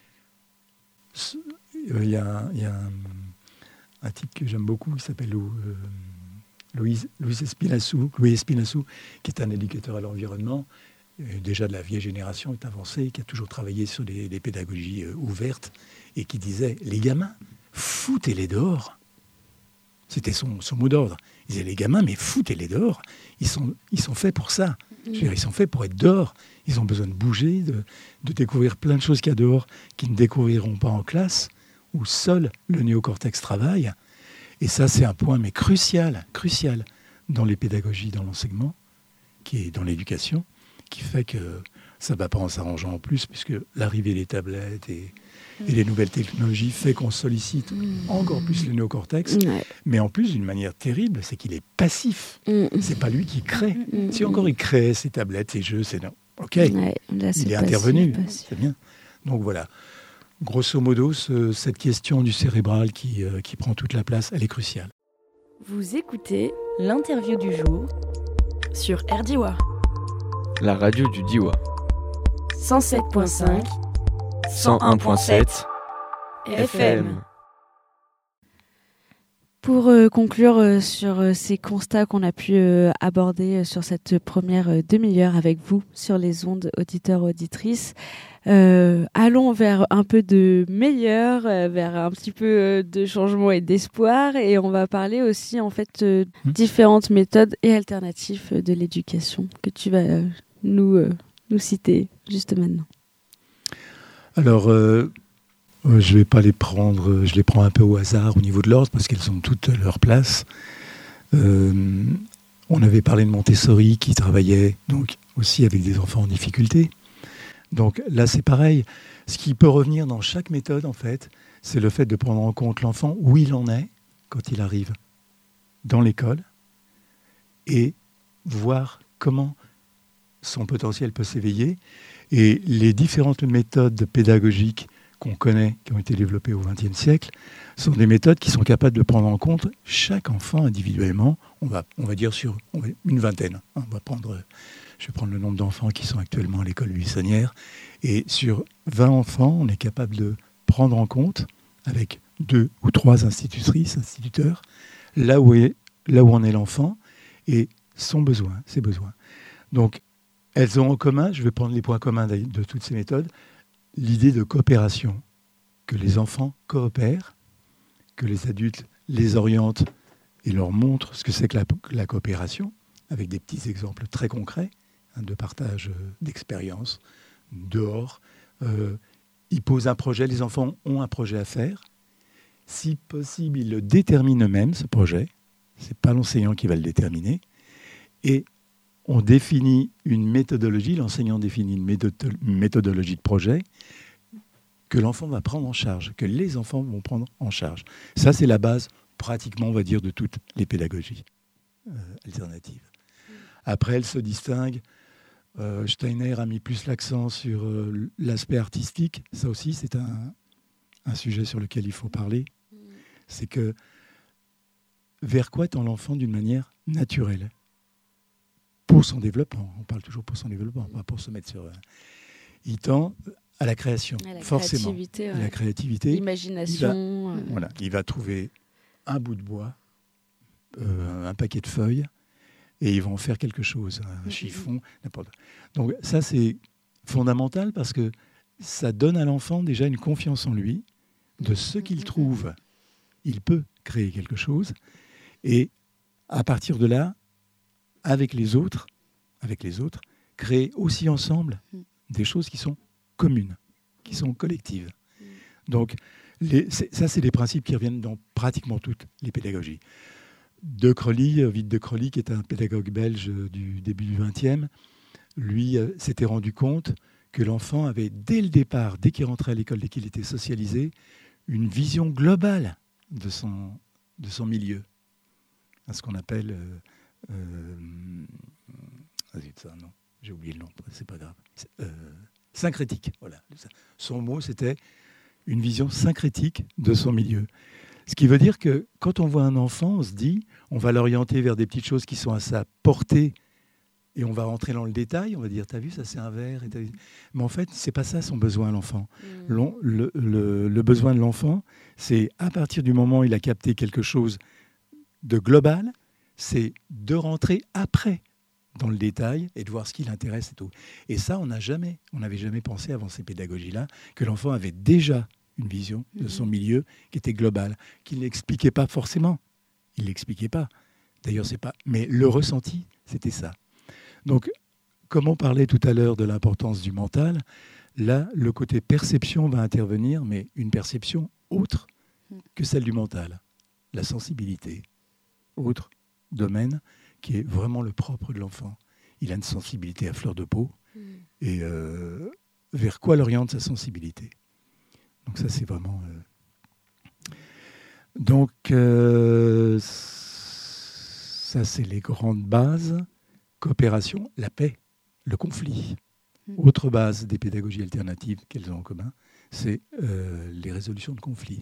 S4: il euh, y a, un, y a un, un type que j'aime beaucoup qui s'appelle euh, Louis, Louis Espinassou, Louis Espinassou, qui est un éducateur à l'environnement, euh, déjà de la vieille génération, est avancé, qui a toujours travaillé sur les, les pédagogies euh, ouvertes, et qui disait les gamins, foutez-les dehors. C'était son, son mot d'ordre. Il disait, les gamins, mais foutez-les dehors. Ils sont, ils sont faits pour ça. Je veux dire, ils sont faits pour être dehors. Ils ont besoin de bouger, de, de découvrir plein de choses qu'il y a dehors qu'ils ne découvriront pas en classe, où seul le néocortex travaille. Et ça, c'est un point mais crucial, crucial dans les pédagogies, dans l'enseignement, qui est dans l'éducation, qui fait que ça ne va pas en s'arrangeant en plus, puisque l'arrivée des tablettes et, Et les nouvelles technologies font qu'on sollicite mmh. encore plus le néocortex, ouais. mais en plus d'une manière terrible, c'est qu'il est passif. Mmh. C'est pas lui qui crée. Mmh. Si encore il crée ses tablettes, ses jeux, c'est non. Ok, ouais, là, il est passif, intervenu, passif. C'est bien. Donc voilà. Grosso modo, ce, cette question du cérébral qui, euh, qui prend toute la place, elle est cruciale.
S1: Vous écoutez l'interview du jour sur R D I W A.
S6: La radio du D I W A.
S1: cent sept virgule cinq,
S6: cent un virgule sept
S1: F M.
S3: Pour euh, conclure euh, sur euh, ces constats qu'on a pu euh, aborder euh, sur cette première euh, demi-heure avec vous sur les ondes auditeurs-auditrices, euh, allons vers un peu de meilleur, euh, vers un petit peu euh, de changement et d'espoir, et on va parler aussi en fait euh, mmh. différentes méthodes et alternatives euh, de l'éducation que tu vas euh, nous, euh, nous citer juste maintenant.
S4: Alors... Euh... Euh, je ne vais pas les prendre, je les prends un peu au hasard au niveau de l'ordre parce qu'elles ont toutes leur place. Euh, on avait parlé de Montessori qui travaillait donc aussi avec des enfants en difficulté. Donc là c'est pareil. Ce qui peut revenir dans chaque méthode en fait, c'est le fait de prendre en compte l'enfant où il en est quand il arrive dans l'école et voir comment son potentiel peut s'éveiller. Et les différentes méthodes pédagogiques qu'on connaît, qui ont été développées au vingtième siècle, sont des méthodes qui sont capables de prendre en compte chaque enfant individuellement. On va, on va dire sur on va, une vingtaine. On va prendre, je vais prendre le nombre d'enfants qui sont actuellement à l'école buissonnière. Et sur vingt enfants, on est capable de prendre en compte, avec deux ou trois institutrices, instituteurs, là où, est, là où en est l'enfant et son besoin, ses besoins. Donc, elles ont en commun, je vais prendre les points communs de, de toutes ces méthodes, l'idée de coopération, que les enfants coopèrent, que les adultes les orientent et leur montrent ce que c'est que la, la coopération, avec des petits exemples très concrets hein, de partage d'expériences dehors. Euh, ils posent un projet, les enfants ont un projet à faire. Si possible, ils le déterminent eux-mêmes, ce projet. Ce n'est pas l'enseignant qui va le déterminer. Et on définit une méthodologie, l'enseignant définit une méthodologie de projet que l'enfant va prendre en charge, que les enfants vont prendre en charge. Ça, c'est la base, pratiquement, on va dire, de toutes les pédagogies euh, alternatives. Après, elle se distingue. Euh, Steiner a mis plus l'accent sur euh, l'aspect artistique. Ça aussi, c'est un, un sujet sur lequel il faut parler. C'est que vers quoi tend l'enfant d'une manière naturelle ? Pour son développement, on parle toujours pour son développement, pas pour se mettre sur... Il tend à la création,
S3: à la
S4: forcément.
S3: Créativité, ouais.
S4: La créativité.
S3: L'imagination.
S4: Il va, euh... voilà, il va trouver un bout de bois, euh, un paquet de feuilles, et il va en faire quelque chose, un chiffon, n'importe. Donc ça, c'est fondamental parce que ça donne à l'enfant déjà une confiance en lui, de ce qu'il trouve, il peut créer quelque chose, et à partir de là, avec les autres, avec les autres, créer aussi ensemble des choses qui sont communes, qui sont collectives. Donc, les, c'est, ça, c'est des principes qui reviennent dans pratiquement toutes les pédagogies. De Crolly, Vite de Crolly, qui est un pédagogue belge du début du vingtième, lui euh, s'était rendu compte que l'enfant avait, dès le départ, dès qu'il rentrait à l'école, dès qu'il était socialisé, une vision globale de son, de son milieu, à ce qu'on appelle... Euh, Euh, ça, non, j'ai oublié le nom, c'est pas grave. C'est, euh, syncrétique, voilà. Son mot, c'était une vision syncrétique de son milieu. Ce qui veut dire que quand on voit un enfant, on se dit, on va l'orienter vers des petites choses qui sont à sa portée et on va rentrer dans le détail, on va dire, t'as vu, ça c'est un verre. Et t'as vu... Mais en fait, c'est pas ça son besoin, l'enfant. Mmh. Le, le, le, le besoin de l'enfant, c'est à partir du moment où il a capté quelque chose de global, c'est de rentrer après dans le détail et de voir ce qui l'intéresse et tout. Et ça, on n'a jamais, on n'avait jamais pensé avant ces pédagogies-là que l'enfant avait déjà une vision de son milieu qui était globale, qu'il n'expliquait pas forcément. Il l'expliquait pas. D'ailleurs, c'est pas. Mais le ressenti, c'était ça. Donc, comme on parlait tout à l'heure de l'importance du mental, là, le côté perception va intervenir, mais une perception autre que celle du mental, la sensibilité, autre domaine qui est vraiment le propre de l'enfant. Il a une sensibilité à fleur de peau. Mmh. Et euh, vers quoi l'oriente sa sensibilité ? Donc ça, c'est vraiment... Euh... Donc, euh, ça, c'est les grandes bases. Coopération, la paix, le conflit. Mmh. Autre base des pédagogies alternatives qu'elles ont en commun, c'est euh, les résolutions de conflits.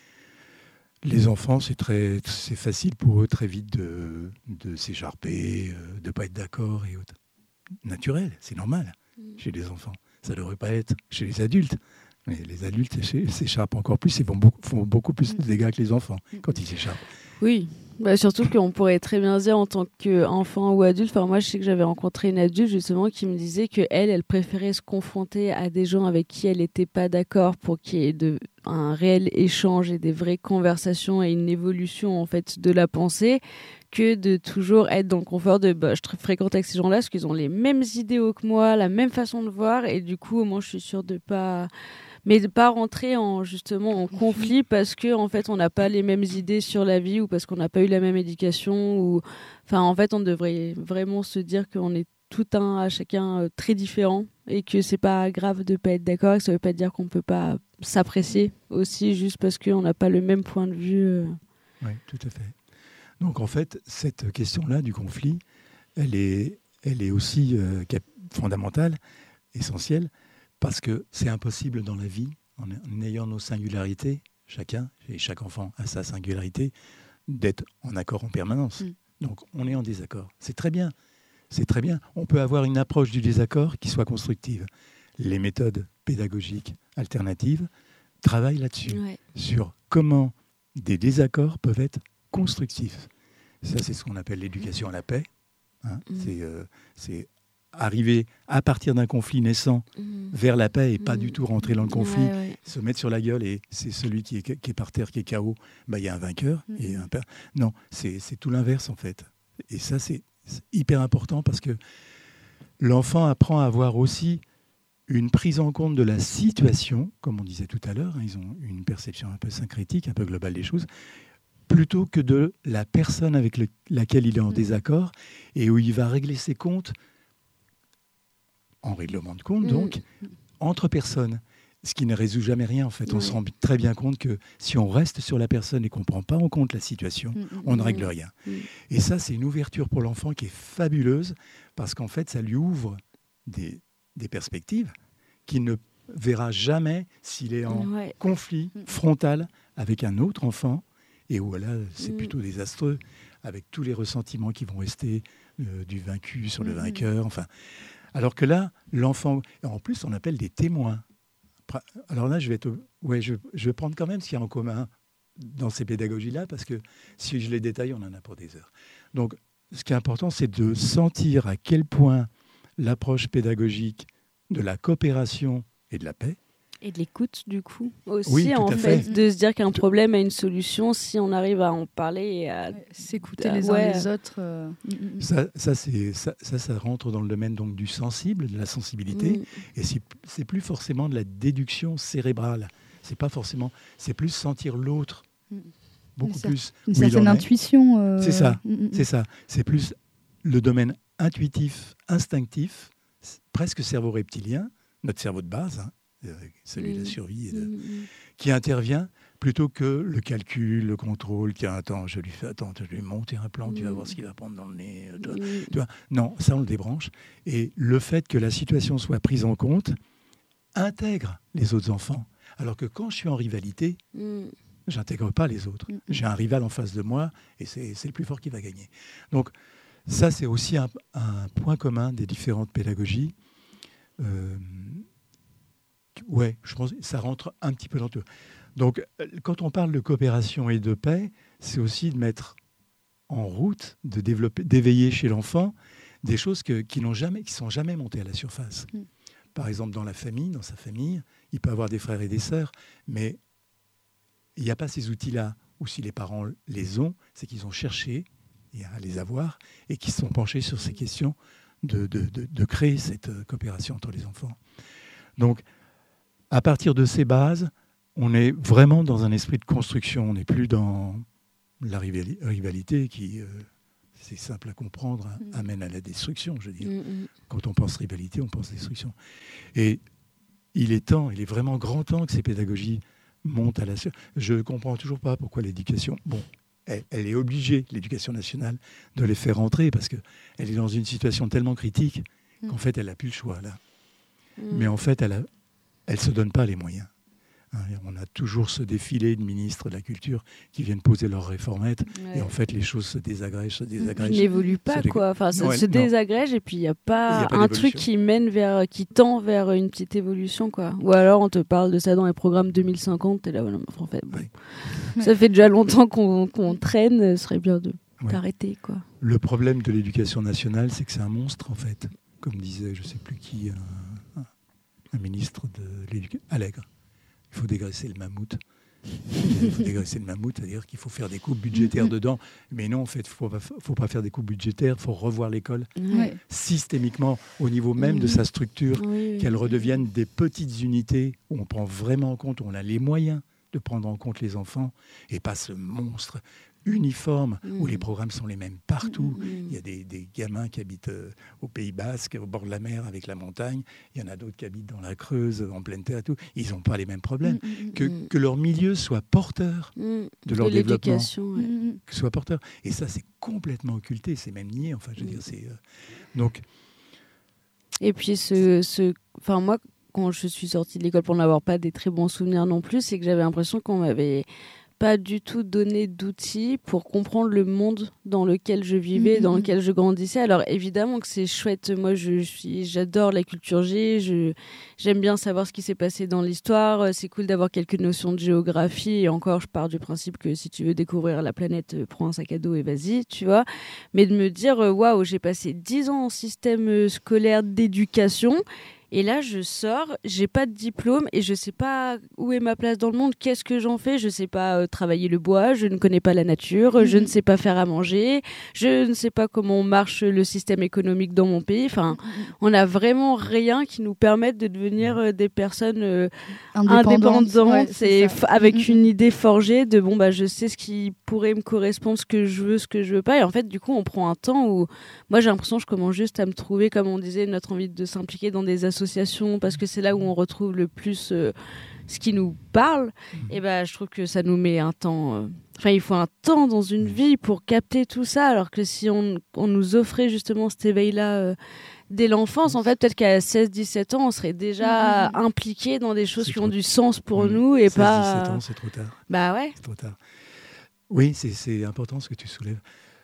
S4: Les enfants, c'est, très, c'est facile pour eux très vite de, de s'écharper, euh, de ne pas être d'accord et autres. Naturel, c'est normal mmh. chez les enfants. Ça ne devrait pas être chez les adultes. Mais les adultes s'échappent encore plus et font beaucoup, font beaucoup plus de dégâts que les enfants quand ils s'échappent.
S3: Oui, bah surtout qu'on pourrait très bien dire en tant qu'enfant ou adulte. Enfin, moi, je sais que j'avais rencontré une adulte justement qui me disait qu'elle, elle préférait se confronter à des gens avec qui elle n'était pas d'accord pour qu'il y ait de, un réel échange et des vraies conversations et une évolution en fait de la pensée, que de toujours être dans le confort de bah, je fréquente avec ces gens-là parce qu'ils ont les mêmes idéaux que moi, la même façon de voir, et du coup, moi, je suis sûre de pas... mais de pas rentrer en justement en conflit parce que en fait on n'a pas les mêmes idées sur la vie ou parce qu'on n'a pas eu la même éducation, ou enfin en fait on devrait vraiment se dire qu'on est tout un à chacun euh, très différent et que c'est pas grave de pas être d'accord, et que ça veut pas dire qu'on peut pas s'apprécier aussi juste parce qu'on n'a pas le même point de vue. Euh...
S4: Oui, tout à fait. Donc en fait cette question-là du conflit, elle est, elle est aussi euh, fondamentale, essentielle. Parce que c'est impossible dans la vie, en ayant nos singularités, chacun, et chaque enfant a sa singularité, d'être en accord en permanence. Mm. Donc on est en désaccord. C'est très bien. C'est très bien. On peut avoir une approche du désaccord qui soit constructive. Les méthodes pédagogiques alternatives travaillent là-dessus, ouais. sur comment des désaccords peuvent être constructifs. Ça, c'est ce qu'on appelle l'éducation à la paix. Hein. Mm. C'est, euh, c'est arriver à partir d'un conflit naissant mmh. vers la paix et pas mmh. du tout rentrer dans le conflit, ouais, ouais. se mettre sur la gueule et c'est celui qui est, qui est par terre, qui est K O, bah, y a un vainqueur. Mmh. Et un per... Non, c'est, c'est tout l'inverse en fait. Et ça, c'est, c'est hyper important parce que l'enfant apprend à avoir aussi une prise en compte de la situation, comme on disait tout à l'heure, hein, ils ont une perception un peu syncrétique, un peu globale des choses, plutôt que de la personne avec le, laquelle il est en mmh. désaccord et où il va régler ses comptes en règlement de compte, donc, mmh. entre personnes. Ce qui ne résout jamais rien, en fait. Mmh. On se rend très bien compte que si on reste sur la personne et qu'on ne prend pas en compte la situation, mmh. on ne règle rien. Mmh. Et ça, c'est une ouverture pour l'enfant qui est fabuleuse, parce qu'en fait, ça lui ouvre des, des perspectives qu'il ne verra jamais s'il est en ouais. conflit frontal avec un autre enfant, et où là, c'est mmh. plutôt désastreux, avec tous les ressentiments qui vont rester euh, du vaincu sur le mmh. vainqueur, enfin... Alors que là, l'enfant... En plus, on appelle des témoins. Alors là, je vais, te... ouais, je... je vais prendre quand même ce qu'il y a en commun dans ces pédagogies-là, parce que si je les détaille, on en a pour des heures. Donc, ce qui est important, c'est de sentir à quel point l'approche pédagogique de la coopération et de la paix...
S3: Et de l'écoute, du coup, aussi,
S4: oui,
S3: en fait,
S4: fait,
S3: de se dire qu'un problème a une solution si on arrive à en parler et à
S5: ouais, s'écouter à, les uns ouais. les autres. Euh...
S4: Ça, ça, c'est, ça, ça, ça rentre dans le domaine donc, du sensible, de la sensibilité, mm. et c'est, c'est plus forcément de la déduction cérébrale. C'est pas forcément, c'est plus sentir l'autre, mm. beaucoup
S5: c'est
S4: plus.
S5: Une certaine intuition. Euh...
S4: C'est ça, mm. c'est ça. C'est plus le domaine intuitif, instinctif, presque cerveau reptilien, notre cerveau de base. Hein, celui de la survie, et de, mmh. qui intervient plutôt que le calcul, le contrôle. Tiens, attends, je lui fais, attends, je lui monter un plan, mmh. tu vas voir ce qu'il va prendre dans le nez. Toi, mmh. tu vois, non, ça on le débranche. Et le fait que la situation soit prise en compte intègre les autres enfants. Alors que quand je suis en rivalité, mmh. j'intègre pas les autres. Mmh. J'ai un rival en face de moi et c'est, c'est le plus fort qui va gagner. Donc ça, c'est aussi un, un point commun des différentes pédagogies. Euh, Ouais, je pense que ça rentre un petit peu dans tout. Donc, quand on parle de coopération et de paix, c'est aussi de mettre en route, de développer, d'éveiller chez l'enfant des choses que, qui n'ont jamais, qui sont jamais montées à la surface. Mm. Par exemple, dans la famille, dans sa famille, il peut avoir des frères et des sœurs, mais il n'y a pas ces outils-là. Ou si les parents les ont, c'est qu'ils ont cherché à les avoir et qu'ils se sont penchés sur ces questions de, de, de, de créer cette coopération entre les enfants. Donc, à partir de ces bases, on est vraiment dans un esprit de construction. On n'est plus dans la rivalité qui, euh, c'est simple à comprendre, hein, mmh. amène à la destruction, je veux dire. Mmh. Quand on pense rivalité, on pense destruction. Et il est temps, il est vraiment grand temps que ces pédagogies montent à la... Je ne comprends toujours pas pourquoi l'éducation... Bon, elle, elle est obligée, l'éducation nationale, de les faire entrer parce qu'elle est dans une situation tellement critique mmh. qu'en fait, elle n'a plus le choix, là. Mmh. Mais en fait, elle ne se donne pas les moyens. On a toujours ce défilé de ministres de la Culture qui viennent poser leurs réformettes ouais. et en fait les choses se désagrègent, se désagrègent.
S3: Ils n'évoluent pas quoi, enfin ça
S4: ouais,
S3: se
S4: non.
S3: désagrège et puis il n'y a pas,
S4: y a pas
S3: un truc qui mène vers, qui tend vers une petite évolution quoi. Ou alors on te parle de ça dans les programmes deux mille cinquante et là ouais, non, en fait bon, ouais. ça fait déjà longtemps qu'on, qu'on traîne, ce serait bien de ouais. t'arrêter quoi.
S4: Le problème de l'éducation nationale, c'est que c'est un monstre en fait, comme disait je ne sais plus qui, un, un ministre de l'éducation, Allègre. Il faut dégraisser le mammouth. Il faut dégraisser le mammouth, c'est-à-dire qu'il faut faire des coupes budgétaires dedans. Mais non, en fait, il ne faut pas, faut pas faire des coupes budgétaires, il faut revoir l'école ouais. systémiquement, au niveau même de sa structure, oui, qu'elle redevienne des petites unités où on prend vraiment en compte, où on a les moyens de prendre en compte les enfants, et pas ce monstre uniforme mmh. où les programmes sont les mêmes partout. Mmh. Il y a des, des gamins qui habitent euh, au Pays Basque, au bord de la mer, avec la montagne. Il y en a d'autres qui habitent dans la Creuse, en pleine terre et tout. Ils n'ont pas les mêmes problèmes. Mmh. Que, que leur milieu soit porteur mmh. de leur de développement.
S3: Ouais.
S4: Que soit porteur. Et ça, c'est complètement occulté. C'est même nié. Enfin, je veux mmh. dire, c'est... Euh... Donc...
S3: Et puis, ce... ce... Enfin, moi, quand je suis sortie de l'école, pour n'avoir pas des très bons souvenirs non plus, c'est que j'avais l'impression qu'on m'avait... pas du tout donné d'outils pour comprendre le monde dans lequel je vivais, mmh. dans lequel je grandissais. Alors évidemment que c'est chouette, moi je suis, j'adore la culture G, je, j'aime bien savoir ce qui s'est passé dans l'histoire, c'est cool d'avoir quelques notions de géographie, et encore je pars du principe que si tu veux découvrir la planète, prends un sac à dos et vas-y, tu vois. Mais de me dire, waouh, j'ai passé dix ans en système scolaire d'éducation, et là, je sors, j'ai pas de diplôme et je sais pas où est ma place dans le monde, qu'est-ce que j'en fais, je sais pas euh, travailler le bois, je ne connais pas la nature, mmh. je ne sais pas faire à manger, je ne sais pas comment marche le système économique dans mon pays. Enfin, mmh. on a vraiment rien qui nous permette de devenir euh, des personnes euh, indépendantes, indépendantes ouais, c'est f- avec mmh. une idée forgée de bon bah je sais ce qui pourrait me correspondre, ce que je veux, ce que je veux pas. Et en fait, du coup, on prend un temps où moi j'ai l'impression que je commence juste à me trouver, comme on disait, notre envie de s'impliquer dans des associations parce que c'est là où on retrouve le plus euh, ce qui nous parle. Mmh. Et ben, je trouve que ça nous met un temps... Euh... Enfin, il faut un temps dans une vie pour capter tout ça, alors que si on, on nous offrait justement cet éveil-là euh, dès l'enfance, en fait, peut-être qu'à seize dix-sept ans, on serait déjà mmh. impliqué dans des choses c'est qui ont du sens pour mmh. nous et
S4: seize,
S3: pas...
S4: dix-sept ans, c'est trop tard.
S3: Bah ouais.
S4: C'est trop tard. Oui, c'est, c'est important ce que tu soulèves.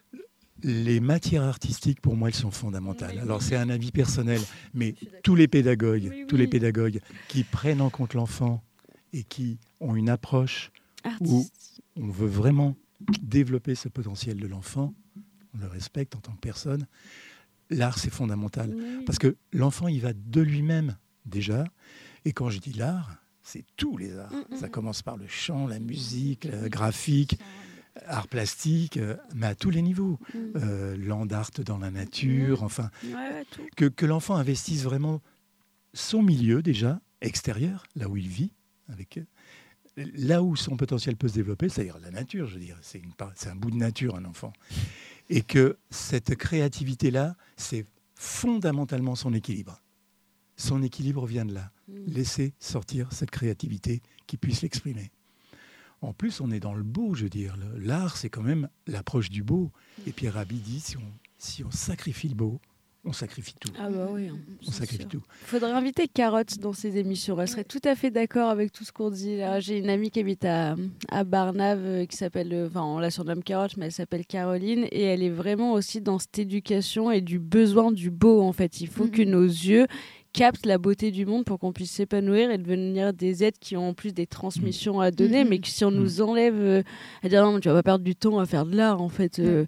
S4: Les matières artistiques, pour moi, elles sont fondamentales. Oui. Alors, c'est un avis personnel, mais tous les pédagogues, oui, oui. tous les pédagogues qui prennent en compte l'enfant et qui ont une approche Artiste. Où on veut vraiment développer ce potentiel de l'enfant, on le respecte en tant que personne, l'art, c'est fondamental. Oui. Parce que l'enfant, il va de lui-même, déjà. Et quand je dis l'art, c'est tous les arts. Mm-hmm. Ça commence par le chant, la musique, le graphique, art plastique, euh, mais à tous les niveaux. Mmh. Euh, land art dans la nature, mmh. enfin.
S3: Ouais, ouais, tout.
S4: Que, que l'enfant investisse vraiment son milieu, déjà, extérieur, là où il vit, avec, là où son potentiel peut se développer, c'est-à-dire la nature, je veux dire. C'est, une, c'est un bout de nature, un enfant. Et que cette créativité-là, c'est fondamentalement son équilibre. Son équilibre vient de là. Mmh. Laisser sortir cette créativité qui puisse l'exprimer. En plus, on est dans le beau, je veux dire. L'art, c'est quand même l'approche du beau. Et Pierre Rabhi dit, si on, si on sacrifie le beau, on sacrifie tout.
S3: Ah bah oui, hein,
S4: on sacrifie sûr. Tout.
S3: Il faudrait inviter Carotte dans ses émissions. Elle serait tout à fait d'accord avec tout ce qu'on dit. Là, j'ai une amie qui habite à, à Barnave, euh, qui s'appelle, enfin, on la surnomme Carotte, mais elle s'appelle Caroline. Et elle est vraiment aussi dans cette éducation et du besoin du beau, en fait. Il faut mm-hmm. que nos yeux captent la beauté du monde pour qu'on puisse s'épanouir et devenir des êtres qui ont en plus des transmissions à donner, mmh. mais que si on mmh. nous enlève euh, à dire non, tu vas pas perdre du temps à faire de l'art, en fait. Euh...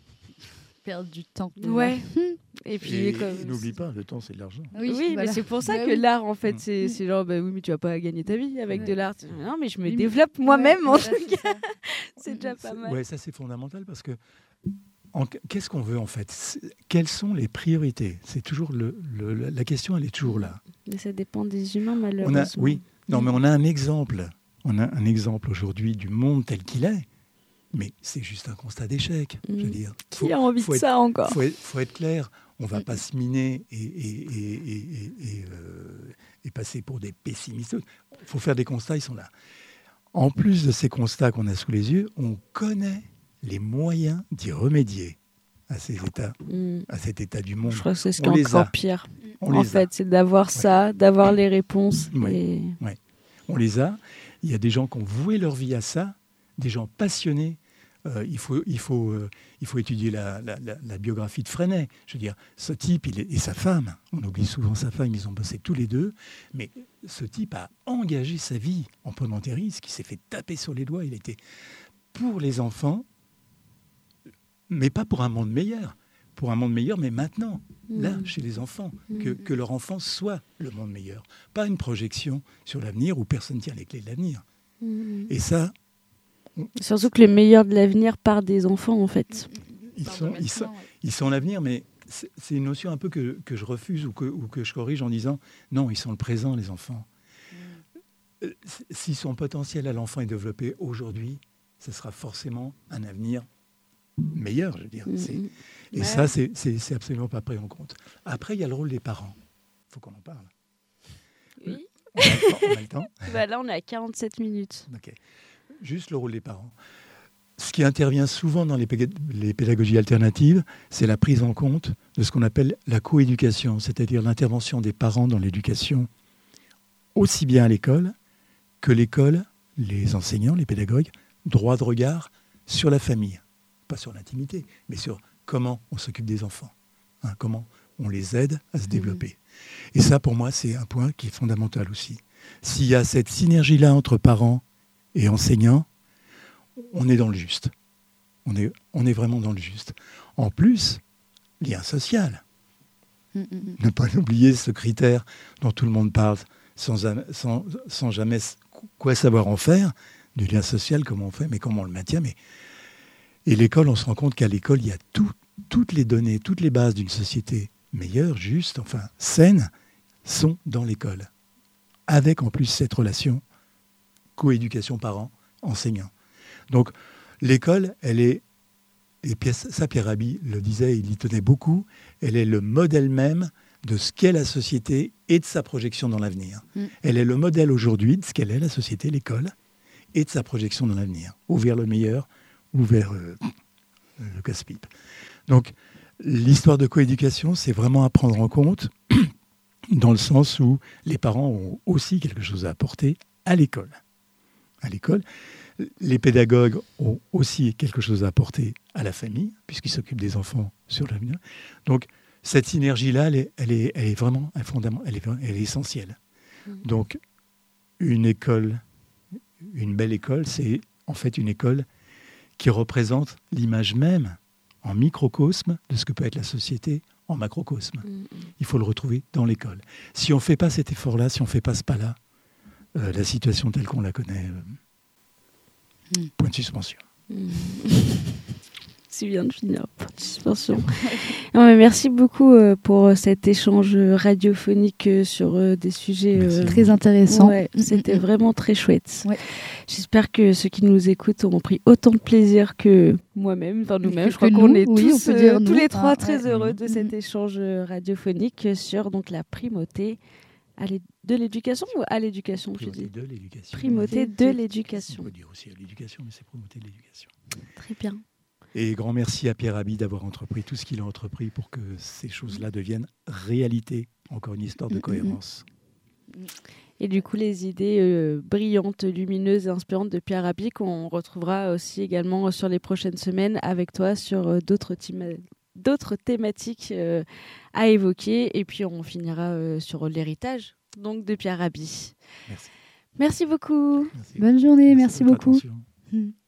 S5: Perdre du temps.
S3: Ouais. Et puis
S4: et,
S3: comme...
S4: et n'oublie pas, le temps c'est de l'argent.
S3: Oui, oui voilà. Mais c'est pour ça bah, que oui. l'art, en fait, c'est, c'est genre, bah oui, mais tu vas pas gagner ta vie avec ouais. de l'art. Non, mais je me oui, développe mais... moi-même, ouais, en voilà, tout cas. C'est, c'est déjà pas mal.
S4: Ouais, ça c'est fondamental parce que En, qu'est-ce qu'on veut en fait ? Quelles sont les priorités ? C'est toujours le, le, la question, elle est toujours là.
S3: Mais ça dépend des humains, malheureusement.
S4: On a, oui, non, mais on a un exemple. On a un exemple aujourd'hui du monde tel qu'il est. Mais c'est juste un constat d'échec. Mmh. Je veux dire,
S3: faut, qui a envie de être, ça encore ?
S4: Il faut, faut être clair. On ne va mmh. pas se miner et, et, et, et, et, et, euh, et passer pour des pessimistes. Il faut faire des constats, ils sont là. En plus de ces constats qu'on a sous les yeux, on connaît les moyens d'y remédier à ces états,
S3: mmh.
S4: à cet état du monde.
S3: Je crois que c'est ce qui
S4: On
S3: est
S4: les
S3: encore
S4: a.
S3: pire.
S4: On
S3: En
S4: les
S3: fait,
S4: a.
S3: c'est d'avoir
S4: Ouais.
S3: ça, d'avoir les réponses.
S4: Ouais.
S3: Et...
S4: Ouais. On les a. Il y a des gens qui ont voué leur vie à ça, des gens passionnés. Euh, il, faut, il, faut, euh, il faut étudier la, la, la, la biographie de Freinet. Je veux dire, ce type il est, et sa femme, on oublie souvent sa femme, ils ont bossé tous les deux, mais ce type a engagé sa vie en prenant des risques, il s'est fait taper sur les doigts, il était pour les enfants, mais pas pour un monde meilleur. Pour un monde meilleur, mais maintenant, mmh. là, chez les enfants, mmh. que, que leur enfance soit le monde meilleur. Pas une projection sur l'avenir où personne ne tient les clés de l'avenir. Mmh. Et ça... On...
S3: Surtout que les meilleurs de l'avenir partent des enfants, en fait.
S4: Ils sont, ils sont, ils sont l'avenir, mais c'est, c'est une notion un peu que, que je refuse ou que, ou que je corrige en disant non, ils sont le présent, les enfants. Mmh. Si son potentiel à l'enfant est développé aujourd'hui, ce sera forcément un avenir meilleur, je veux dire. Mmh. C'est, et ouais. ça, c'est, c'est, c'est absolument pas pris en compte. Après, il y a le rôle des parents. Il faut qu'on en parle.
S3: Oui.
S4: On a le temps, on a le temps.
S3: Bah là, on est à quarante-sept minutes.
S4: Ok. Juste le rôle des parents. Ce qui intervient souvent dans les, pég- les pédagogies alternatives, c'est la prise en compte de ce qu'on appelle la coéducation, c'est-à-dire l'intervention des parents dans l'éducation, aussi bien à l'école que l'école, les enseignants, les pédagogues, droit de regard sur la famille. Pas sur l'intimité, mais sur comment on s'occupe des enfants, hein, comment on les aide à se développer. Mmh. Et ça, pour moi, c'est un point qui est fondamental aussi. S'il y a cette synergie-là entre parents et enseignants, on est dans le juste. On est, on est vraiment dans le juste. En plus, lien social. Mmh, mmh. Ne pas oublier ce critère dont tout le monde parle sans, sans, sans jamais quoi savoir en faire, du lien social, comment on fait, mais comment on le maintient. Mais... Et l'école, on se rend compte qu'à l'école, il y a tout, toutes les données, toutes les bases d'une société meilleure, juste, enfin saine, sont dans l'école. Avec en plus cette relation coéducation parents, enseignants. Donc l'école, elle est, et ça Pierre Rabhi le disait, il y tenait beaucoup, elle est le modèle même de ce qu'est la société et de sa projection dans l'avenir. Mmh. Elle est le modèle aujourd'hui de ce qu'elle est la société, l'école, et de sa projection dans l'avenir, ou vers le meilleur, ou vers euh, le casse-pipe. Donc l'histoire de coéducation, c'est vraiment à prendre en compte dans le sens où les parents ont aussi quelque chose à apporter à l'école. À l'école, les pédagogues ont aussi quelque chose à apporter à la famille, puisqu'ils s'occupent des enfants sur l'avenir. Donc, cette synergie-là, elle est, elle est, elle est vraiment un fondament, elle est, elle est essentielle. Mmh. Donc, une école, une belle école, c'est en fait une école qui représente l'image même, en microcosme, de ce que peut être la société en macrocosme. Mmh. Il faut le retrouver dans l'école. Si on ne fait pas cet effort-là, si on ne fait pas ce pas-là, Euh, la situation telle qu'on la connaît, euh, mm. point de suspension.
S3: Mm. Tu viens de finir, point de suspension. Non, mais merci beaucoup euh, pour cet échange radiophonique euh, sur euh, des sujets euh,
S5: très intéressants.
S3: Ouais, c'était mm-hmm. vraiment très chouette.
S5: Ouais.
S3: J'espère que ceux qui nous écoutent auront pris autant de plaisir que moi-même, enfin nous-mêmes. Je crois
S5: nous,
S3: qu'on est
S5: oui,
S3: tous,
S5: on peut dire
S3: euh, tous
S5: nous.
S3: les trois
S5: ah,
S3: très
S5: ouais.
S3: heureux de
S5: mm-hmm.
S3: cet échange radiophonique sur donc, la primauté à de l'éducation ou à l'éducation, je dis
S4: de l'éducation.
S3: Primauté de l'éducation.
S4: On peut dire aussi à l'éducation, mais c'est primauté de l'éducation.
S3: Très bien.
S4: Et grand merci à Pierre Rabhi d'avoir entrepris tout ce qu'il a entrepris pour que ces choses-là deviennent réalité. Encore une histoire de cohérence.
S3: Et du coup, les idées euh, brillantes, lumineuses et inspirantes de Pierre Rabhi qu'on retrouvera aussi également sur les prochaines semaines avec toi sur euh, d'autres thématiques. d'autres thématiques euh, à évoquer et puis on finira euh, sur l'héritage donc de Pierre Rabhi.
S4: Merci.
S3: Merci beaucoup.
S4: Merci.
S5: Bonne journée,
S4: merci,
S5: merci beaucoup.
S4: Attention.